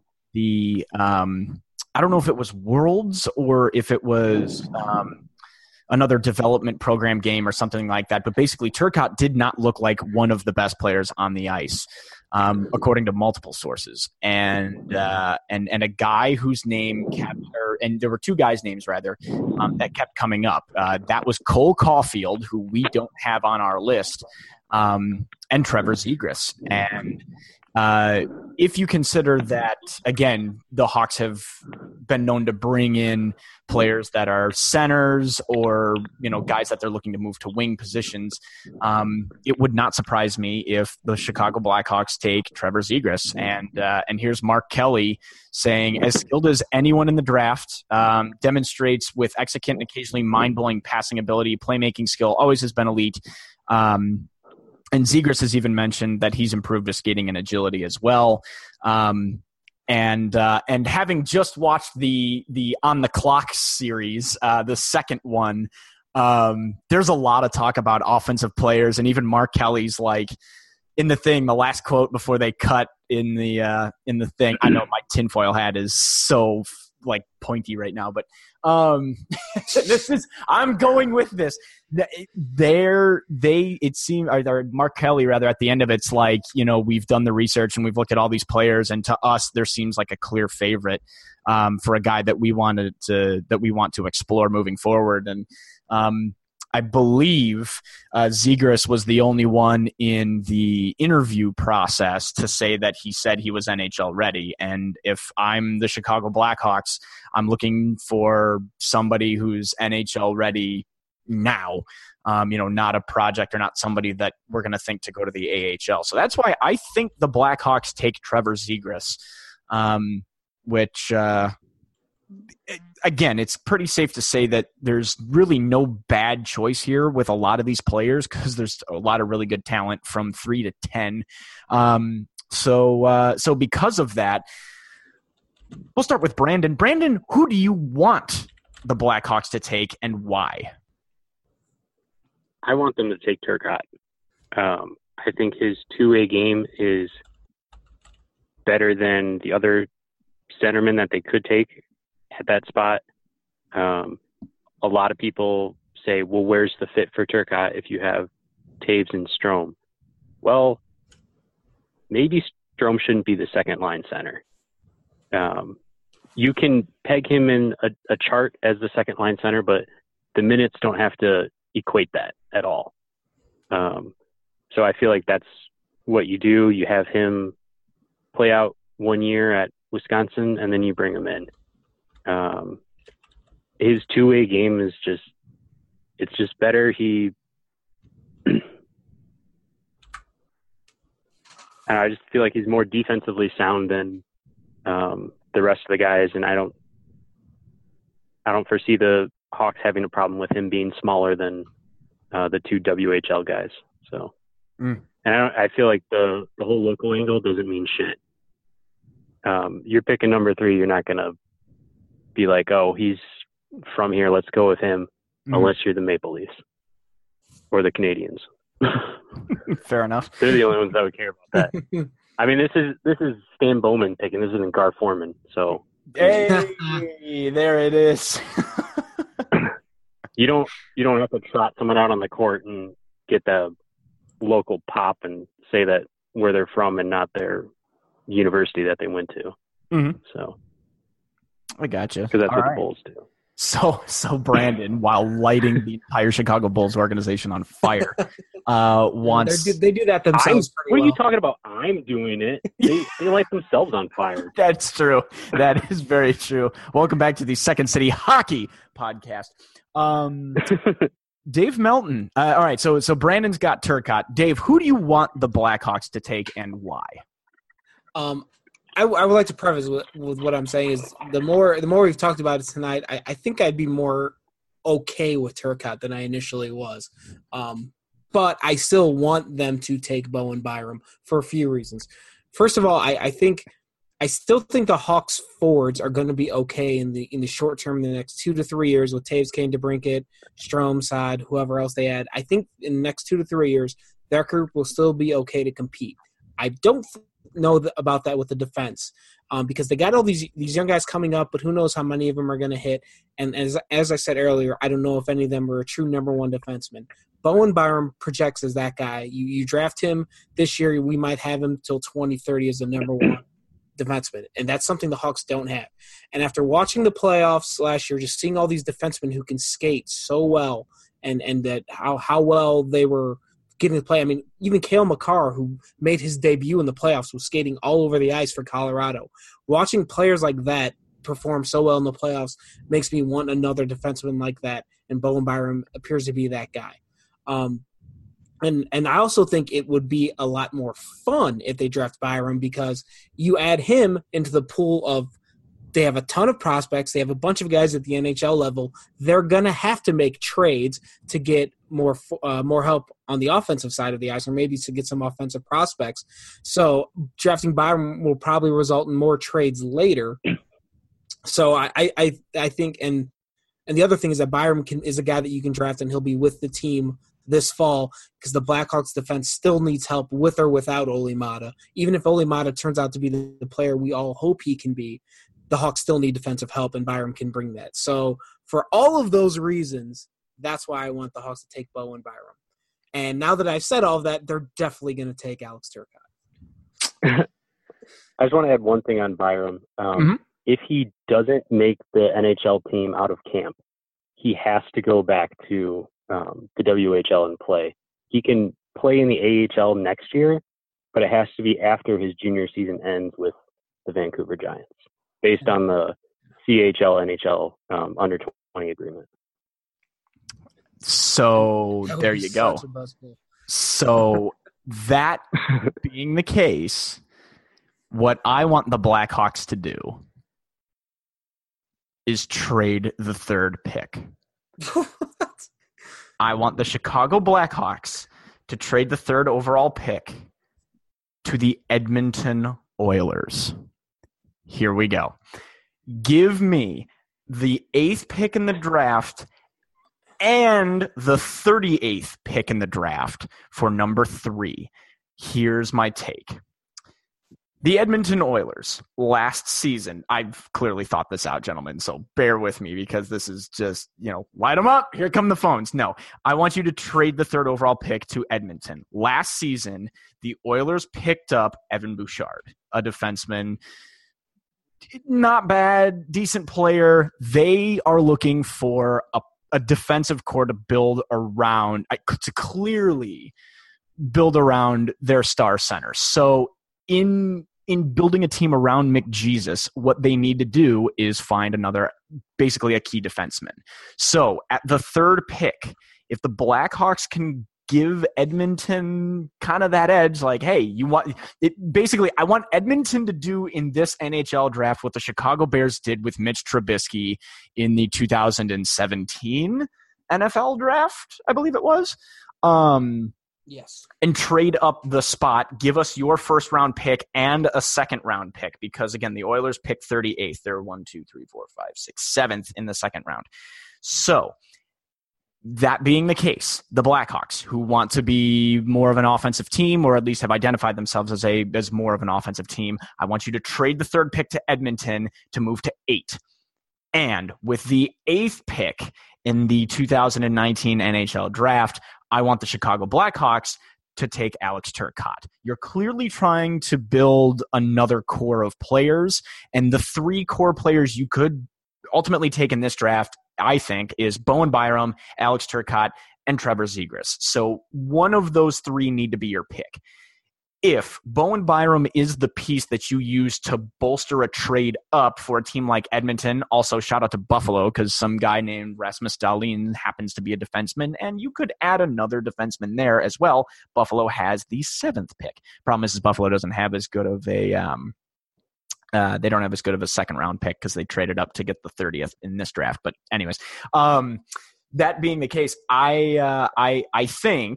I don't know if it was Worlds or if it was another development program game or something like that. But basically, Turcotte did not look like one of the best players on the ice, according to multiple sources. And a guy whose name and there were two guys' names rather that kept coming up. That was Cole Caulfield, who we don't have on our list, and Trevor Zegras. And if you consider that, again, the Hawks have been known to bring in players that are centers or, guys that they're looking to move to wing positions, it would not surprise me if the Chicago Blackhawks take Trevor Zegras. And here's Mark Kelly saying, as skilled as anyone in the draft, demonstrates with executant and occasionally mind-blowing passing ability, playmaking skill, always has been elite. And Zegras has even mentioned that he's improved his skating and agility as well. And having just watched the On the Clock series, the second one, there's a lot of talk about offensive players, and even Mark Kelly's like in the thing, the last quote before they cut in the thing. I know my tinfoil hat is so like pointy right now, but I'm going with this. It seemed, or Mark Kelly rather, at the end of it's like, we've done the research and we've looked at all these players, and to us there seems like a clear favorite for a guy that we want to explore moving forward. And I believe Zegras was the only one in the interview process to say that he said he was NHL ready. And if I'm the Chicago Blackhawks, I'm looking for somebody who's NHL ready now, not a project or not somebody that we're going to think to go to the AHL. So that's why I think the Blackhawks take Trevor Zegras, which again, it's pretty safe to say that there's really no bad choice here with a lot of these players because there's a lot of really good talent from 3 to 10. So because of that, we'll start with Brandon. Brandon, who do you want the Blackhawks to take and why? I want them to take Turcotte. I think his two-way game is better than the other centerman that they could take at that spot. A lot of people say, well, where's the fit for Turcotte if you have Taves and Strome? Well, maybe Strome shouldn't be the second line center. You can peg him in a chart as the second line center, but the minutes don't have to equate that at all. So I feel like that's what you do. You have him play out 1 year at Wisconsin, and then you bring him in. His two-way game is it's just better. I just feel like he's more defensively sound than the rest of the guys, and I don't foresee the Hawks having a problem with him being smaller than the two WHL guys. So, and I feel like the whole local angle doesn't mean shit. You're picking number 3. You're not gonna be like, oh, he's from here, let's go with him, unless you're the Maple Leafs or the Canadians. Fair enough. They're the only ones that would care about that. I mean, this is Stan Bowman picking. This isn't Gar Forman. So hey, there it is. You don't have to trot someone out on the court and get the local pop and say that where they're from and not their university that they went to. So I gotcha. Because that's what the Bulls do. So Brandon, while lighting the entire Chicago Bulls organization on fire, wants. They do that themselves. What are you talking about? I'm doing it. They light themselves on fire. That's true. That is very true. Welcome back to the Second City Hockey Podcast. Dave Melton. All right, so Brandon's got Turcotte. Dave, who do you want the Blackhawks to take and why? I would like to preface with what I'm saying is the more we've talked about it tonight, I think I'd be more okay with Turcotte than I initially was. But I still want them to take Bowen Byram for a few reasons. First of all, I still think the Hawks forwards are going to be okay in the short term, in the next 2 to 3 years with Taves, Kane, DeBrincat, Strome, Saad, whoever else they add. I think in the next 2 to 3 years, that group will still be okay to compete. I don't know about that with the defense because they got all these young guys coming up, but who knows how many of them are going to hit. And as I said earlier, I don't know if any of them are a true number one defenseman. Bowen Byram projects as that guy. You draft him this year, we might have him till 2030 as the number one defenseman, and that's something the Hawks don't have. And after watching the playoffs last year, just seeing all these defensemen who can skate so well and that how well they were getting to play. I mean, even Cale Makar, who made his debut in the playoffs, was skating all over the ice for Colorado. Watching players like that perform so well in the playoffs makes me want another defenseman like that, and Bowen Byram appears to be that guy. And I also think it would be a lot more fun if they draft Byram because you add him into the pool of they have a ton of prospects. They have a bunch of guys at the NHL level. They're going to have to make trades to get more help on the offensive side of the ice or maybe to get some offensive prospects. So drafting Byram will probably result in more trades later. So I think – and the other thing is that Byram is a guy that you can draft and he'll be with the team this fall because the Blackhawks defense still needs help with or without Olli Maatta. Even if Olli Maatta turns out to be the player we all hope he can be, the Hawks still need defensive help, and Byram can bring that. So for all of those reasons, that's why I want the Hawks to take Bowen Byram. And now that I've said all of that, they're definitely going to take Alex Turcotte. I just want to add one thing on Byram. If he doesn't make the NHL team out of camp, he has to go back to the WHL and play. He can play in the AHL next year, but it has to be after his junior season ends with the Vancouver Giants, based on the CHL NHL under 20 agreement. So there you go. So that being the case, what I want the Blackhawks to do is trade the third pick. I want the Chicago Blackhawks to trade the third overall pick to the Edmonton Oilers. Here we go. Give me the 8th pick in the draft and the 38th pick in the draft for number 3. Here's my take. The Edmonton Oilers last season, I've clearly thought this out, gentlemen, so bear with me because this is just, light them up. Here come the phones. No, I want you to trade the third overall pick to Edmonton. Last season, the Oilers picked up Evan Bouchard, a defenseman. Not bad, decent player. They are looking for a defensive core to build around, to clearly build around their star center. So in building a team around McJesus, what they need to do is find basically a key defenseman. So at the third pick, if the Blackhawks can give Edmonton kind of that edge, like, hey, you want it. Basically, I want Edmonton to do in this NHL draft what the Chicago Bears did with Mitch Trubisky in the 2017 NFL draft, I believe it was. Yes. And trade up the spot, give us your first round pick and a second round pick because, again, the Oilers picked 38th. They're 1, 2, 3, 4, 5, 6, 7th in the second round. So that being the case, the Blackhawks, who want to be more of an offensive team or at least have identified themselves as more of an offensive team, I want you to trade the third pick to Edmonton to move to 8. And with the 8th pick in the 2019 NHL draft, I want the Chicago Blackhawks to take Alex Turcotte. You're clearly trying to build another core of players, and the 3 core players you could ultimately take in this draft I think, is Bowen Byram, Alex Turcotte, and Trevor Zegras. So one of those three need to be your pick. If Bowen Byram is the piece that you use to bolster a trade up for a team like Edmonton, also shout out to Buffalo because some guy named Rasmus Dahlin happens to be a defenseman, and you could add another defenseman there as well. Buffalo has the 7th pick. Problem is Buffalo doesn't have as good of a they don't have as good of a second round pick because they traded up to get the 30th in this draft. But anyways, that being the case, I think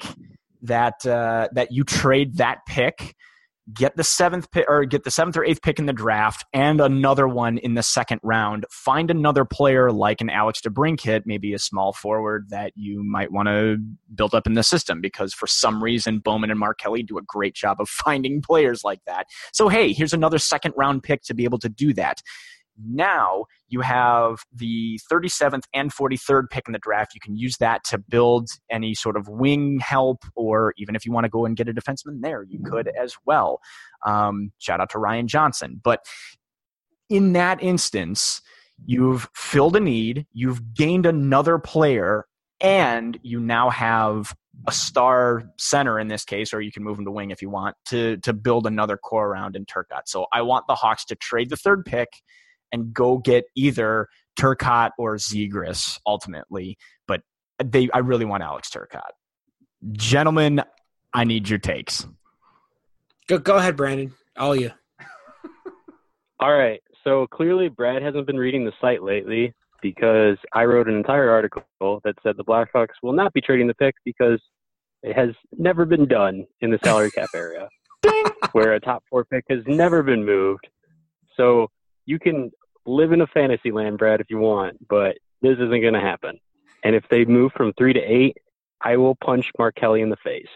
that you trade that pick, get the 7th pick or get the 7th or 8th pick in the draft and another one in the second round. Find another player like an Alex DeBrincat, maybe a small forward that you might want to build up in the system because for some reason Bowman and Mark Kelly do a great job of finding players like that. So hey, here's another second round pick to be able to do that. Now you have the 37th and 43rd pick in the draft. You can use that to build any sort of wing help, or even if you want to go and get a defenseman there, you could as well. Shout out to Ryan Johnson. But in that instance, you've filled a need, you've gained another player, and you now have a star center in this case, or you can move him to wing if you want, to build another core around in Turcotte. So I want the Hawks to trade the 3rd pick and go get either Turcotte or Zegras ultimately. But I really want Alex Turcotte. Gentlemen, I need your takes. Go ahead, Brandon. All you. All right. So clearly Brad hasn't been reading the site lately because I wrote an entire article that said the Blackhawks will not be trading the pick because it has never been done in the salary cap area where a top 4 pick has never been moved. So you can live in a fantasy land, Brad, if you want, but this isn't going to happen. And if they move from 3 to 8, I will punch Mark Kelly in the face.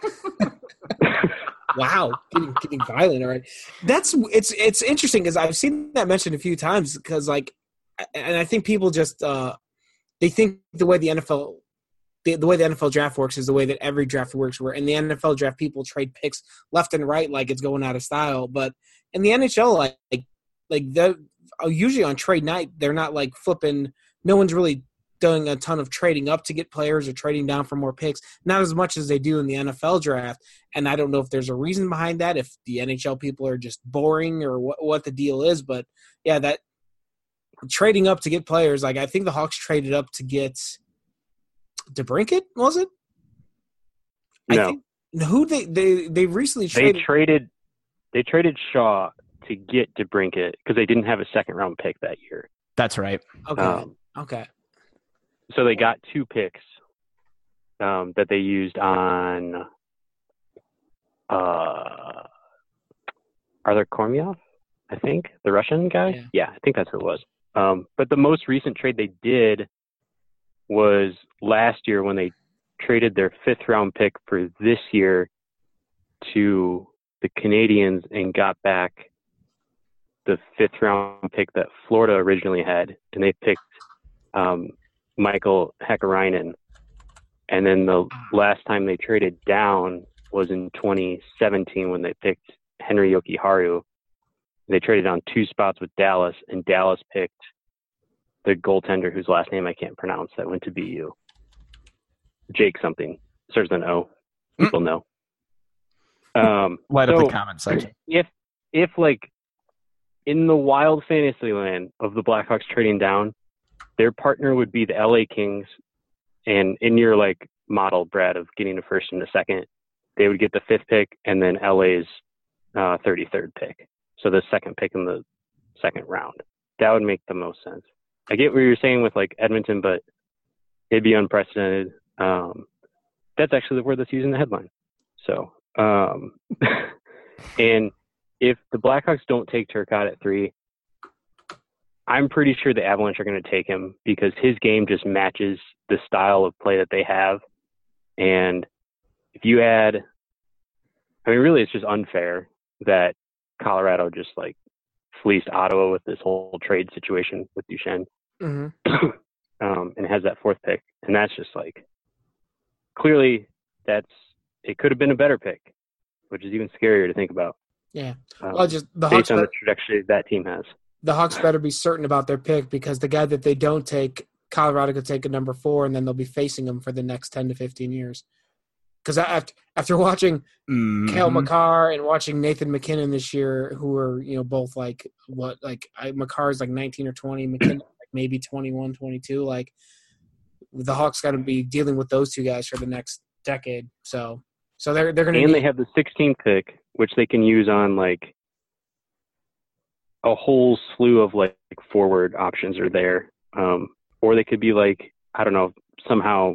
Wow, getting violent. All right, it's interesting because I've seen that mentioned a few times because and I think people just they think the way the NFL. The way the NFL draft works is the way that every draft works. Where in the NFL draft, people trade picks left and right like it's going out of style. But in the NHL, they're usually on trade night, they're not like flipping. No one's really doing a ton of trading up to get players or trading down for more picks. Not as much as they do in the NFL draft. And I don't know if there's a reason behind that, if the NHL people are just boring or what the deal is. But yeah, that trading up to get players, I think the Hawks traded up to get DeBrincat, was it? No. I think, who they recently traded. They traded Shaw to get DeBrincat because they didn't have a second round pick that year. That's right. Okay. Okay. So they got 2 picks that they used on Arthur Kormiov, I think, the Russian guy. Yeah, I think that's who it was. But the most recent trade they did was last year when they traded their 5th round pick for this year to the Canadians and got back the 5th round pick that Florida originally had, and they picked Michael Häkkinen. And then the last time they traded down was in 2017 when they picked Henry Jokiharju. They traded on 2 spots with Dallas, and Dallas picked the goaltender whose last name I can't pronounce that went to BU. Jake something. Starts with an O. People know. Light up the comment section. If like in the wild fantasy land of the Blackhawks trading down, their partner would be the LA Kings, and in your like model, Brad, of getting a 1st and a 2nd, they would get the 5th pick and then LA's 33rd pick. So the 2nd pick in the 2nd round. That would make the most sense. I get what you're saying with like Edmonton, but it'd be unprecedented. That's actually the word that's used in the headline. So, and if the Blackhawks don't take Turcotte at 3, I'm pretty sure the Avalanche are going to take him because his game just matches the style of play that they have. And if you add, really it's just unfair that Colorado just like fleeced Ottawa with this whole trade situation with Duchesne. Mm-hmm. And has that 4th pick. And that's just like, clearly it could have been a better pick, which is even scarier to think about. Yeah. Just the Hawks, based on the trajectory that team has. The Hawks better be certain about their pick because the guy that they don't take Colorado could take a number 4, and then they'll be facing them for the next 10 to 15 years. Because after watching Cale Makar and watching Nathan McKinnon this year, who are both Makar's like 19 or 20, McKinnon like maybe 21, 22. Like the Hawks got to be dealing with those two guys for the next decade. So they're going to. And they have the 16th pick, which they can use on like a whole slew of like forward options are there, or they could be like, I don't know, somehow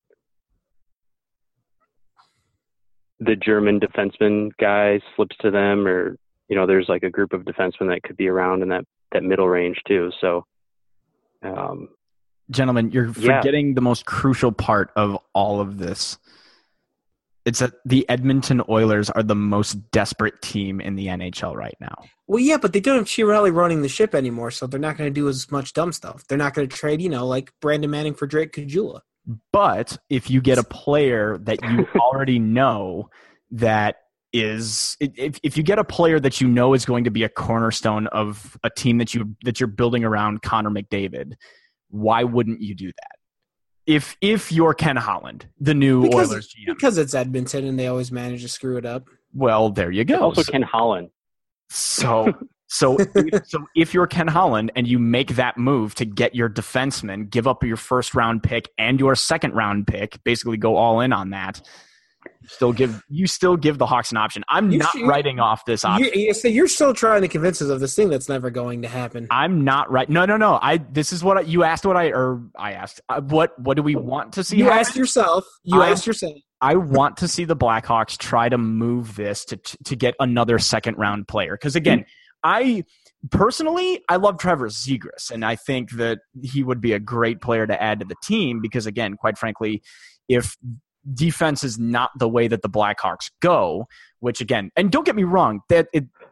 the German defenseman guy slips to them, or there's like a group of defensemen that could be around in that middle range too. So, gentlemen, you're forgetting the most crucial part of all of this. It's that the Edmonton Oilers are the most desperate team in the NHL right now. Well, yeah, but they don't have Chiarelli running the ship anymore, so they're not going to do as much dumb stuff. They're not going to trade, like Brandon Manning for Drake Caggiula. But if you get a player that you already know that is, if you get a player that you know is going to be a cornerstone of a team that you're building around Connor McDavid, why wouldn't you do that? If you're Ken Holland, the new Oilers GM. Because it's Edmonton and they always manage to screw it up. Well, there you go. Also Ken Holland. So if you're Ken Holland and you make that move to get your defenseman, give up your first round pick and your second round pick, basically go all in on that. You still give the Hawks an option. I'm not writing off this option. So you're still trying to convince us of this thing that's never going to happen. I'm not right. No. This is what you asked. I asked. What do we want to see? You asked yourself. I want to see the Blackhawks try to move this to get another second round player. Because again, I love Trevor Zegras, and I think that he would be a great player to add to the team. Because again, quite frankly, if defense is not the way that the Blackhawks go, which again, and don't get me wrong, that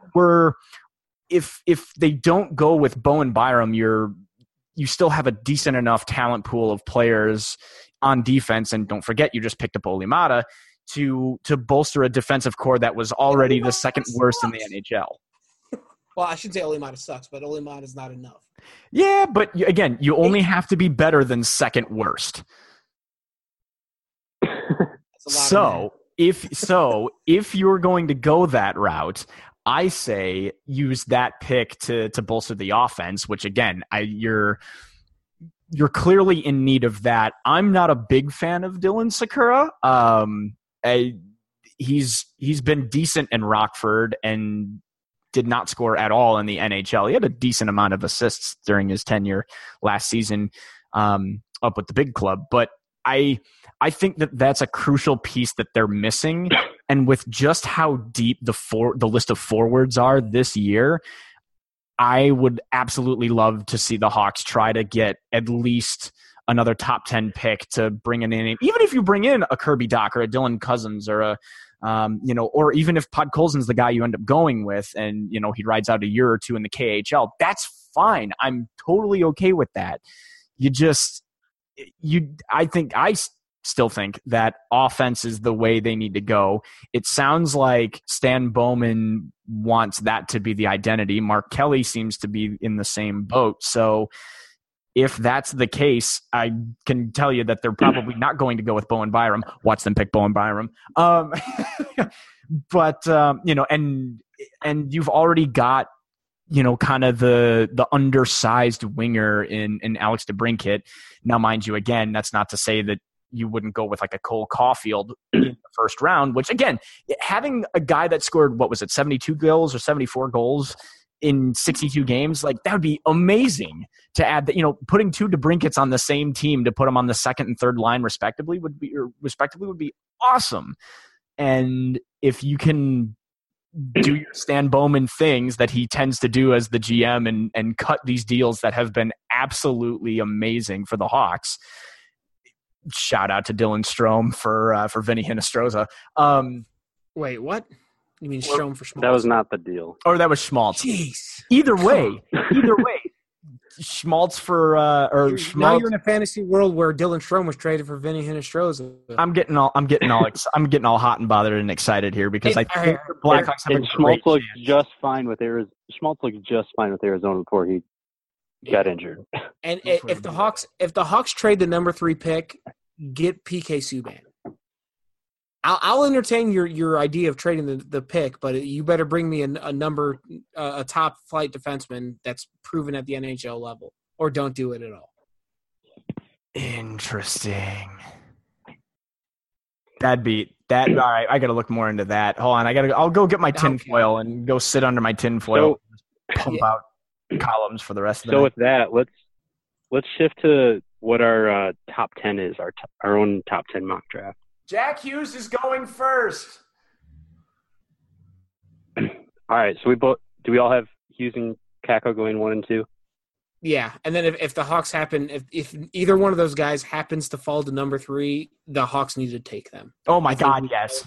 if they don't go with Bowen Byram, you still have a decent enough talent pool of players on defense, and don't forget you just picked up Olli Maatta to bolster a defensive core that was already the second worst in the NHL. Well, I shouldn't say Olli Maatta sucks, but Olli Maatta is not enough. Yeah, but again, you only have to be better than second worst. So if you're going to go that route, I say use that pick to bolster the offense, which again, you're clearly in need of that. I'm not a big fan of Dylan Sikura. He's been decent in Rockford and did not score at all in the NHL. He had a decent amount of assists during his tenure last season up with the big club, but I think that's a crucial piece that they're missing. And with just how deep the list of forwards are this year, I would absolutely love to see the Hawks try to get at least another top 10 pick to bring in. Even if you bring in a Kirby Dach or a Dylan Cousins or or even if Podkolzin's the guy you end up going with and, he rides out a year or two in the KHL, that's fine. I'm totally okay with that. I still think that offense is the way they need to go. It sounds like Stan Bowman wants that to be the identity. Mark Kelly seems to be in the same boat. So if that's the case, I can tell you that they're probably not going to go with Bowen Byram. Watch them pick Bowen Byram. But and you've already got, kind of the undersized winger in Alex DeBrincat. Now, mind you, again, that's not to say that you wouldn't go with like a Cole Caulfield in the first round, which again, having a guy that scored, 72 goals or 74 goals in 62 games, like that would be amazing to add that, putting two DeBrincats on the same team to put them on the second and third line respectively would be awesome. And if you can do your Stan Bowman things that he tends to do as the GM and cut these deals that have been absolutely amazing for the Hawks. Shout out to Dylan Strome for Vinny Hinostroza. Wait, what? You mean Strome for Schmaltz? That was not the deal. Or that was Schmaltz. Jeez. Either way, Schmaltz for Schmaltz. Now you're in a fantasy world where Dylan Strome was traded for Vinny Hinostroza. I'm getting all hot and bothered and excited here because I think the Blackhawks have a great Schmaltz looked chance. just fine with Arizona. Schmaltz looked just fine with Arizona before he got injured. And if the Hawks trade the number 3 pick, get PK Subban. I'll entertain your idea of trading the pick, but you better bring me a top flight defenseman that's proven at the NHL level, or don't do it at all. Interesting. All right, I got to look more into that. Hold on, I'll go get my tinfoil and go sit under my tinfoil, pump out columns for the rest of the night. So with that, let's shift to what our top 10 is, our own top 10 mock draft. Jack Hughes is going first. All right, so do we all have Hughes and Kakko going 1 and 2? Yeah, and then if the Hawks if either one of those guys happens to fall to number 3, the Hawks need to take them. Oh my God, yes.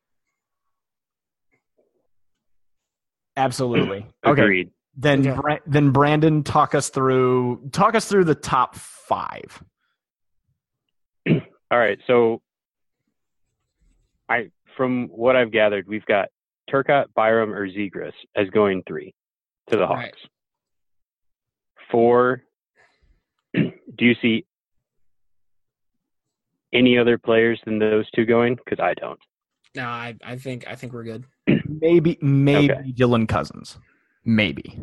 Absolutely. Okay. Agreed. Then Brandon, talk us through the top 5. All right, so from what I've gathered, we've got Turcotte, Byram, or Zegras as going 3 to the Hawks. Right. 4, do you see any other players than those 2 going? Because I don't. No, I think we're good. Maybe Okay. Dylan Cousins. Maybe.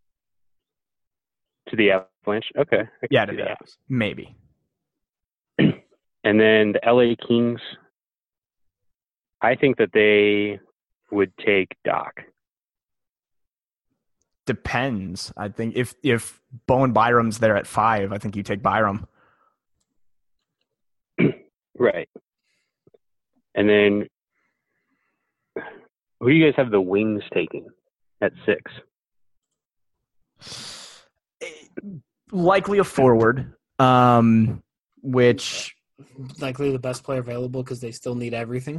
To the Avalanche? Okay. I can Yeah, see that. maybe. And then the LA Kings, I think that they would take Doc. Depends. I think if Bowen Byram's there at 5, I think you take Byram. Right. And then who do you guys have the Wings taking at 6? Likely a forward, which Likely the best player available because they still need everything.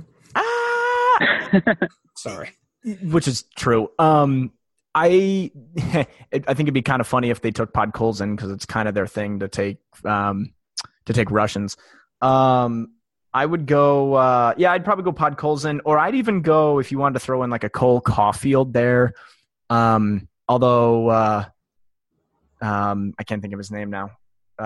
Sorry. Which is true. I think it'd be kind of funny if they took Podkolzin because it's kind of their thing to take Russians. I would go. I'd probably go Podkolzin, or I'd even go if you wanted to throw in like a Cole Caulfield there. Although I can't think of his name now.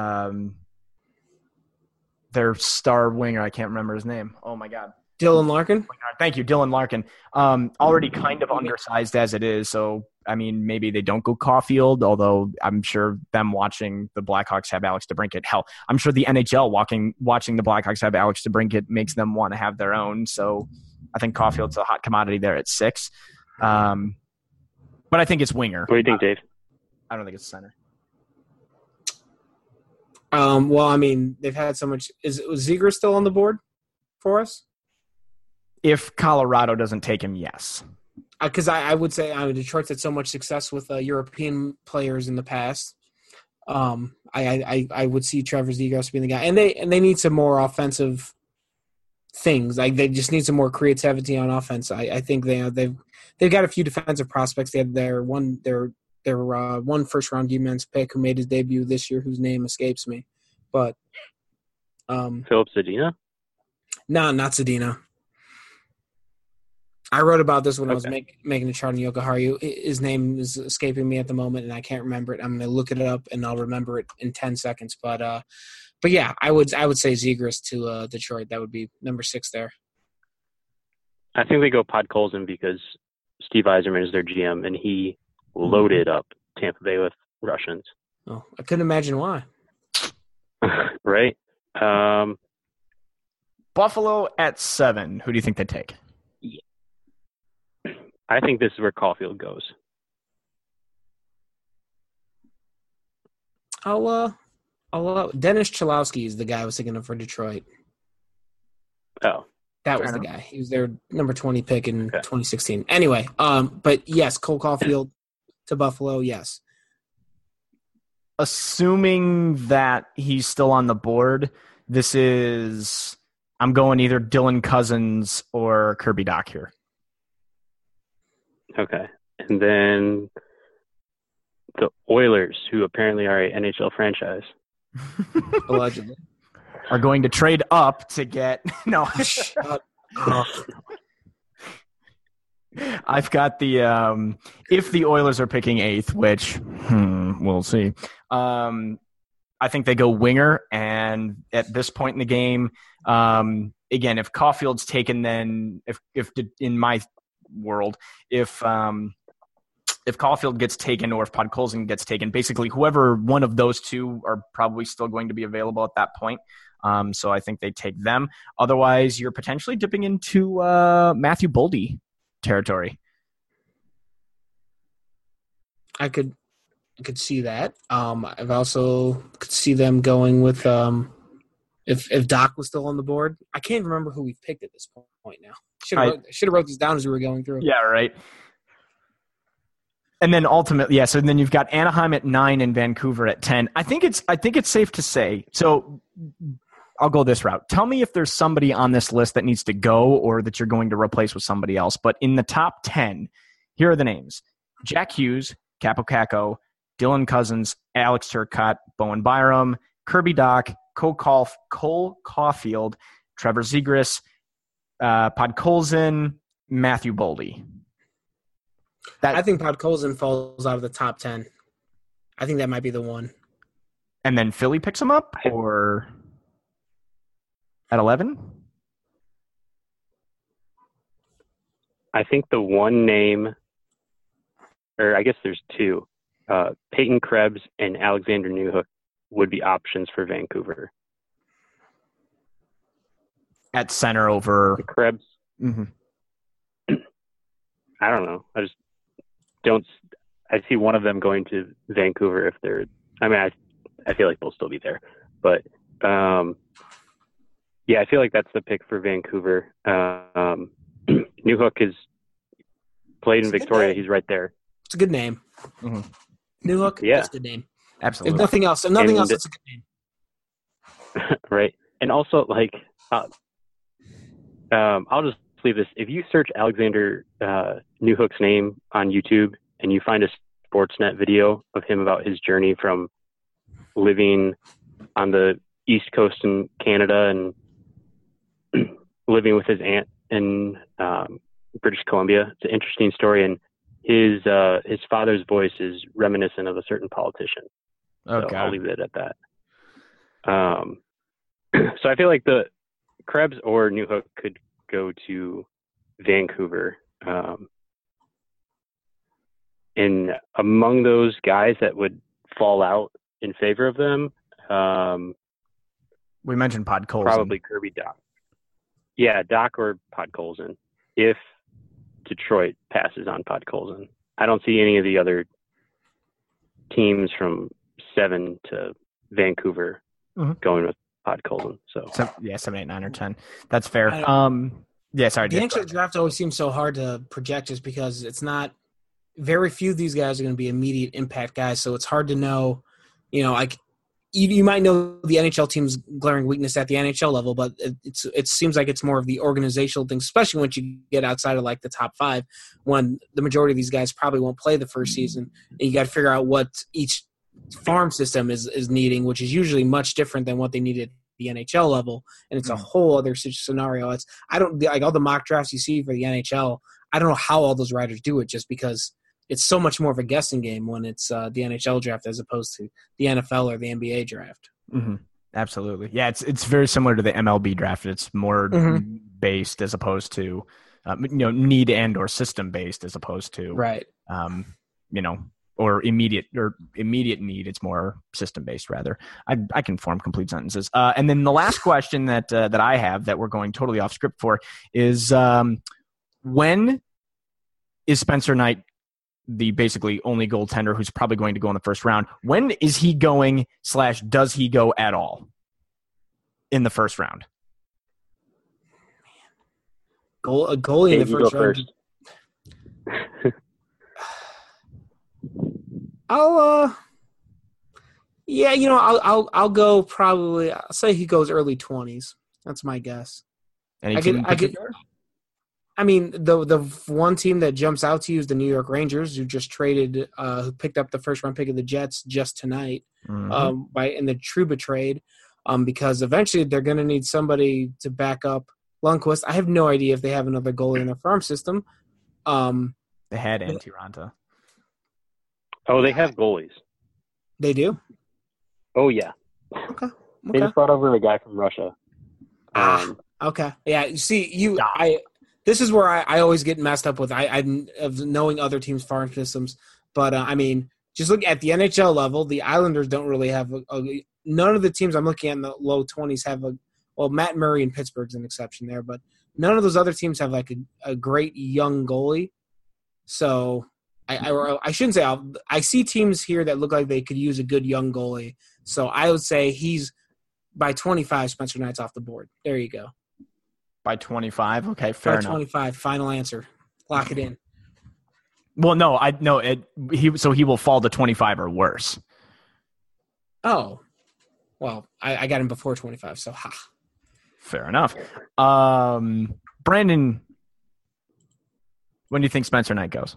Their star winger, I can't remember his name. Oh my God. Dylan Larkin? Thank you, Dylan Larkin. Already kind of undersized as it is, so I mean, maybe they don't go Caulfield, although I'm sure them watching the Blackhawks have Alex DeBrincat. Hell, I'm sure the NHL watching the Blackhawks have Alex DeBrincat makes them want to have their own, so I think Caulfield's a hot commodity there at 6. But I think it's winger. What do you think, Dave? I don't think it's center. Well, I mean, they've had so much. Was Zegras still on the board for us? If Colorado doesn't take him, yes. Because I would say Detroit's had so much success with European players in the past. I would see Trevor Zegras being the guy, and they need some more offensive things. Like they just need some more creativity on offense. I think they've got a few defensive prospects. They have their one first round defense pick who made his debut this year, whose name escapes me, but Philip Zadina? No, not Zadina. I wrote about this when I was making a chart on Jokiharju. His name is escaping me at the moment, and I can't remember it. I'm going to look it up, and I'll remember it in 10 seconds. But yeah, I would say Zegras to Detroit. That would be number 6 there. I think they go Podkolzin because Steve Yzerman is their GM, and he loaded up Tampa Bay with Russians. Oh, I couldn't imagine why. Right? Buffalo at 7. Who do you think they take? I think this is where Caulfield goes. I'll Dennis Cholowski is the guy I was thinking of for Detroit. Oh. That was the guy. He was their number 20 pick in 2016. Anyway, but yes, Cole Caulfield to Buffalo, yes. Assuming that he's still on the board, I'm going either Dylan Cousins or Kirby Dach here. Okay. And then the Oilers, who apparently are an NHL franchise. Allegedly. Are going to trade up to get – no. I've got the if the Oilers are picking 8th, which we'll see. I think they go winger, and at this point in the game, again, if Caulfield's taken, then if in my world, if Caulfield gets taken or if Podkolzin gets taken, basically whoever one of those two are probably still going to be available at that point. So I think they take them. Otherwise, you're potentially dipping into Matthew Boldy territory. I could see that. I've also could see them going with if Doc was still on the board. I can't remember who we've picked at this point now. Should have wrote these down as we were going through. Yeah, right. And then ultimately, so then you've got Anaheim at 9 and Vancouver at 10. I think it's safe to say. So I'll go this route. Tell me if there's somebody on this list that needs to go or that you're going to replace with somebody else. But in the top 10, here are the names: Jack Hughes, Capo Caco, Dylan Cousins, Alex Turcotte, Bowen Byram, Kirby Dach, Cole Caulfield, Trevor Zegras, Podkolzin, Matthew Boldy. I think Podkolzin falls out of the top 10. I think that might be the one. And then Philly picks him up, or at 11? I think the one name, or I guess there's two, Peyton Krebs and Alexander Newhook would be options for Vancouver. At center over the Krebs. Mm-hmm. I don't know. I just don't. I see one of them going to Vancouver if they're. I mean, I feel like they'll still be there, but yeah, I feel like that's the pick for Vancouver. Newhook is played in Victoria. He's right there. It's a good name. Mm-hmm. Newhook. Yeah, that's a good name. Absolutely. If nothing else, that's a good name. Right, and also like, I'll just leave this. If you search Alexander Newhook's name on YouTube and you find a Sportsnet video of him about his journey from living on the East Coast in Canada and living with his aunt in British Columbia, it's an interesting story. And his father's voice is reminiscent of a certain politician. Okay. So I'll leave it at that. So I feel like the Krebs or Newhook could go to Vancouver. And among those guys that would fall out in favor of them, we mentioned Podkolzin. Probably Kirby Dach. Yeah, Dach or Podkolzin. If Detroit passes on Podkolzin, I don't see any of the other teams from 7 to Vancouver going with Podkolzin. So 7, 8, 9, or 10. That's fair. Sorry. The NHL draft always seems so hard to project just because it's not very few of these guys are going to be immediate impact guys. So it's hard to know, like you might know the NHL team's glaring weakness at the NHL level, but it seems like it's more of the organizational thing, especially once you get outside of like the top 5, when the majority of these guys probably won't play the first season. And you got to figure out what each farm system is needing, which is usually much different than what they needed at the NHL level. And it's a whole other scenario. I don't like all the mock drafts you see for the NHL. I don't know how all those writers do it, just because it's so much more of a guessing game when it's the NHL draft as opposed to the NFL or the NBA draft. Mm-hmm. Absolutely. Yeah, it's very similar to the MLB draft. It's more based as opposed to, need and or system based as opposed to, right. Or immediate need. It's more system based rather. I can form complete sentences. And then the last question that I have that we're going totally off script for is when is Spencer Knight the basically only goaltender who's probably going to go in the first round? When is he going / does he go at all in the first round? A goalie in the first round. I'll go probably. I'll say he goes early 20s. That's my guess. I mean, the one team that jumps out to you is the New York Rangers, who just traded, who picked up the first round pick of the Jets just tonight, in the Trouba trade, because eventually they're going to need somebody to back up Lundqvist. I have no idea if they have another goalie in their farm system. They had Antti Raanta. Oh, they have goalies. They do? Oh, yeah. Okay. They just brought over a guy from Russia. Okay. Yeah, you see, this is where I always get messed up with of knowing other teams' farm systems. But, I mean, just look at the NHL level, the Islanders don't really have none of the teams I'm looking at in the low 20s have Matt Murray in Pittsburgh's an exception there, but none of those other teams have like a great young goalie. So I shouldn't say I see teams here that look like they could use a good young goalie. So I would say he's by 25, Spencer Knight's off the board. There you go. By 25? Okay, fair enough. By 25, final answer. Lock it in. Well, no, he will fall to 25 or worse. Oh. Well, I got him before 25, so ha. Fair enough. Brandon, when do you think Spencer Knight goes?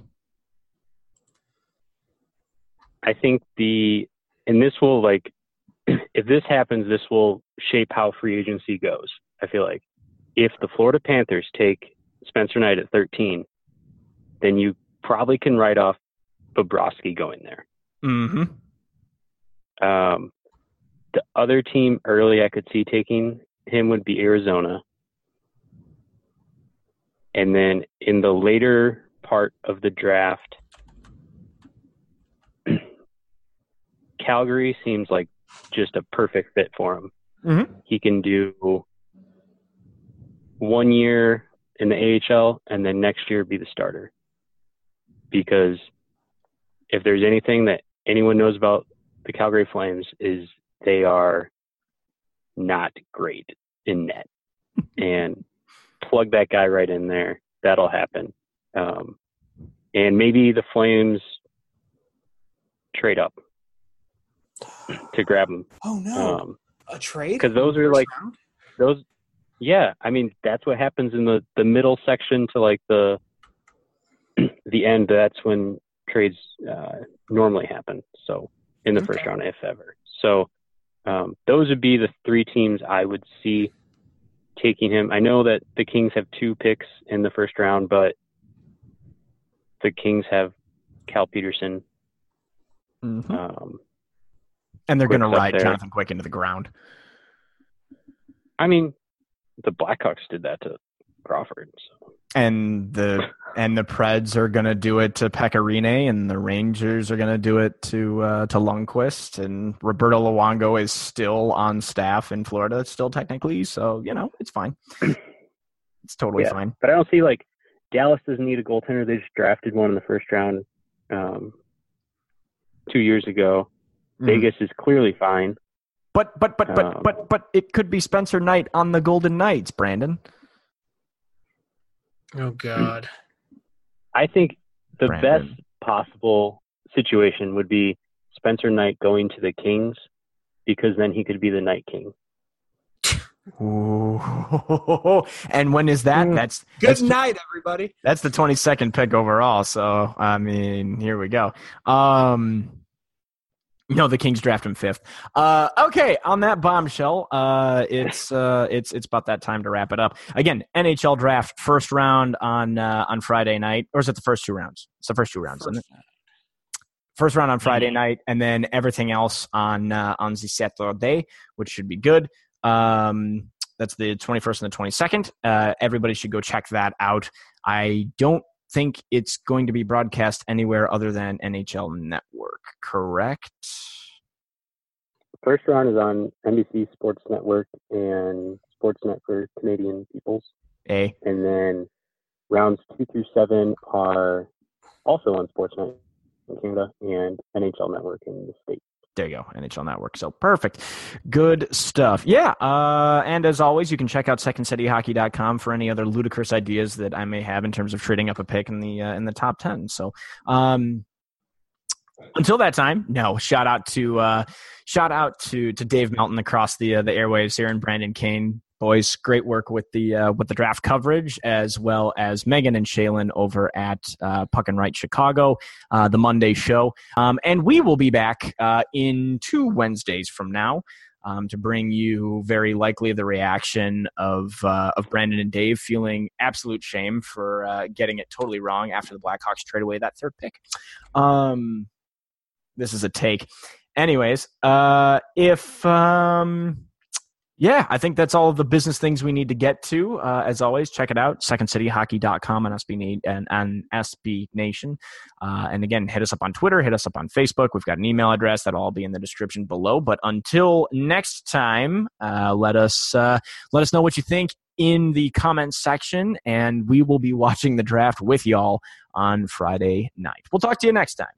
I think and this will, like, if this happens, this will shape how free agency goes. I feel like if the Florida Panthers take Spencer Knight at 13, then you probably can write off Bobrovsky going there. Mm-hmm. The other team early I could see taking him would be Arizona. And then in the later part of the draft, Calgary seems like just a perfect fit for him. Mm-hmm. He can do 1 year in the AHL and then next year be the starter. Because if there's anything that anyone knows about the Calgary Flames is they are not great in net. And plug that guy right in there. That'll happen. And maybe the Flames trade up to grab him. Oh, no. A trade? Because those are like round? those. Yeah, I mean that's what happens in the middle section to like the end. That's when trades normally happen. So in the first round, if ever. So those would be the three teams I would see taking him. I know that the Kings have 2 picks in the first round, but the Kings have Cal Peterson. Mm-hmm. And they're going to ride Jonathan Quick into the ground. I mean, the Blackhawks did that to Crawford. So. And the Preds are going to do it to Pekka Rinne, and the Rangers are going to do it to Lundqvist, and Roberto Luongo is still on staff in Florida, still technically. So it's fine. It's totally fine. But I don't see like Dallas doesn't need a goaltender. They just drafted one in the first round 2 years ago. Vegas is clearly fine. But it could be Spencer Knight on the Golden Knights, Brandon. Oh, God. I think the best possible situation would be Spencer Knight going to the Kings, because then he could be the Night King. Ooh. And when is that? That's night, everybody. That's the 22nd pick overall. So, I mean, here we go. No, the Kings draft him 5th. Okay, on that bombshell, it's about that time to wrap it up. Again, NHL draft first round on Friday night, or is it the first 2 rounds? It's the first 2 rounds, isn't it? First round on Friday night, and then everything else on the Saturday, which should be good. That's the 21st and the 22nd. Everybody should go check that out. I don't think it's going to be broadcast anywhere other than NHL Network, correct? First round is on NBC Sports Network and Sportsnet for Canadian peoples. And then rounds 2 through 7 are also on Sportsnet in Canada and NHL Network in the States. There you go, NHL Network. So perfect. Good stuff. Yeah, and as always, you can check out secondcityhockey.com for any other ludicrous ideas that I may have in terms of trading up a pick in the top 10. So until that time, shout out to Dave Melton across the airwaves here, and Brandon Kane. Boys, great work with the draft coverage, as well as Megan and Shaylin over at Puck and Right Chicago, the Monday show. And we will be back in 2 Wednesdays from now. to bring you very likely the reaction of Brandon and Dave feeling absolute shame for getting it totally wrong after the Blackhawks trade away that third pick. This is a take. Anyways, yeah, I think that's all of the business things we need to get to. As always, check it out, secondcityhockey.com on SB Nation. And again, hit us up on Twitter, hit us up on Facebook. We've got an email address that'll all be in the description below. But until next time, let us know what you think in the comments section, and we will be watching the draft with y'all on Friday night. We'll talk to you next time.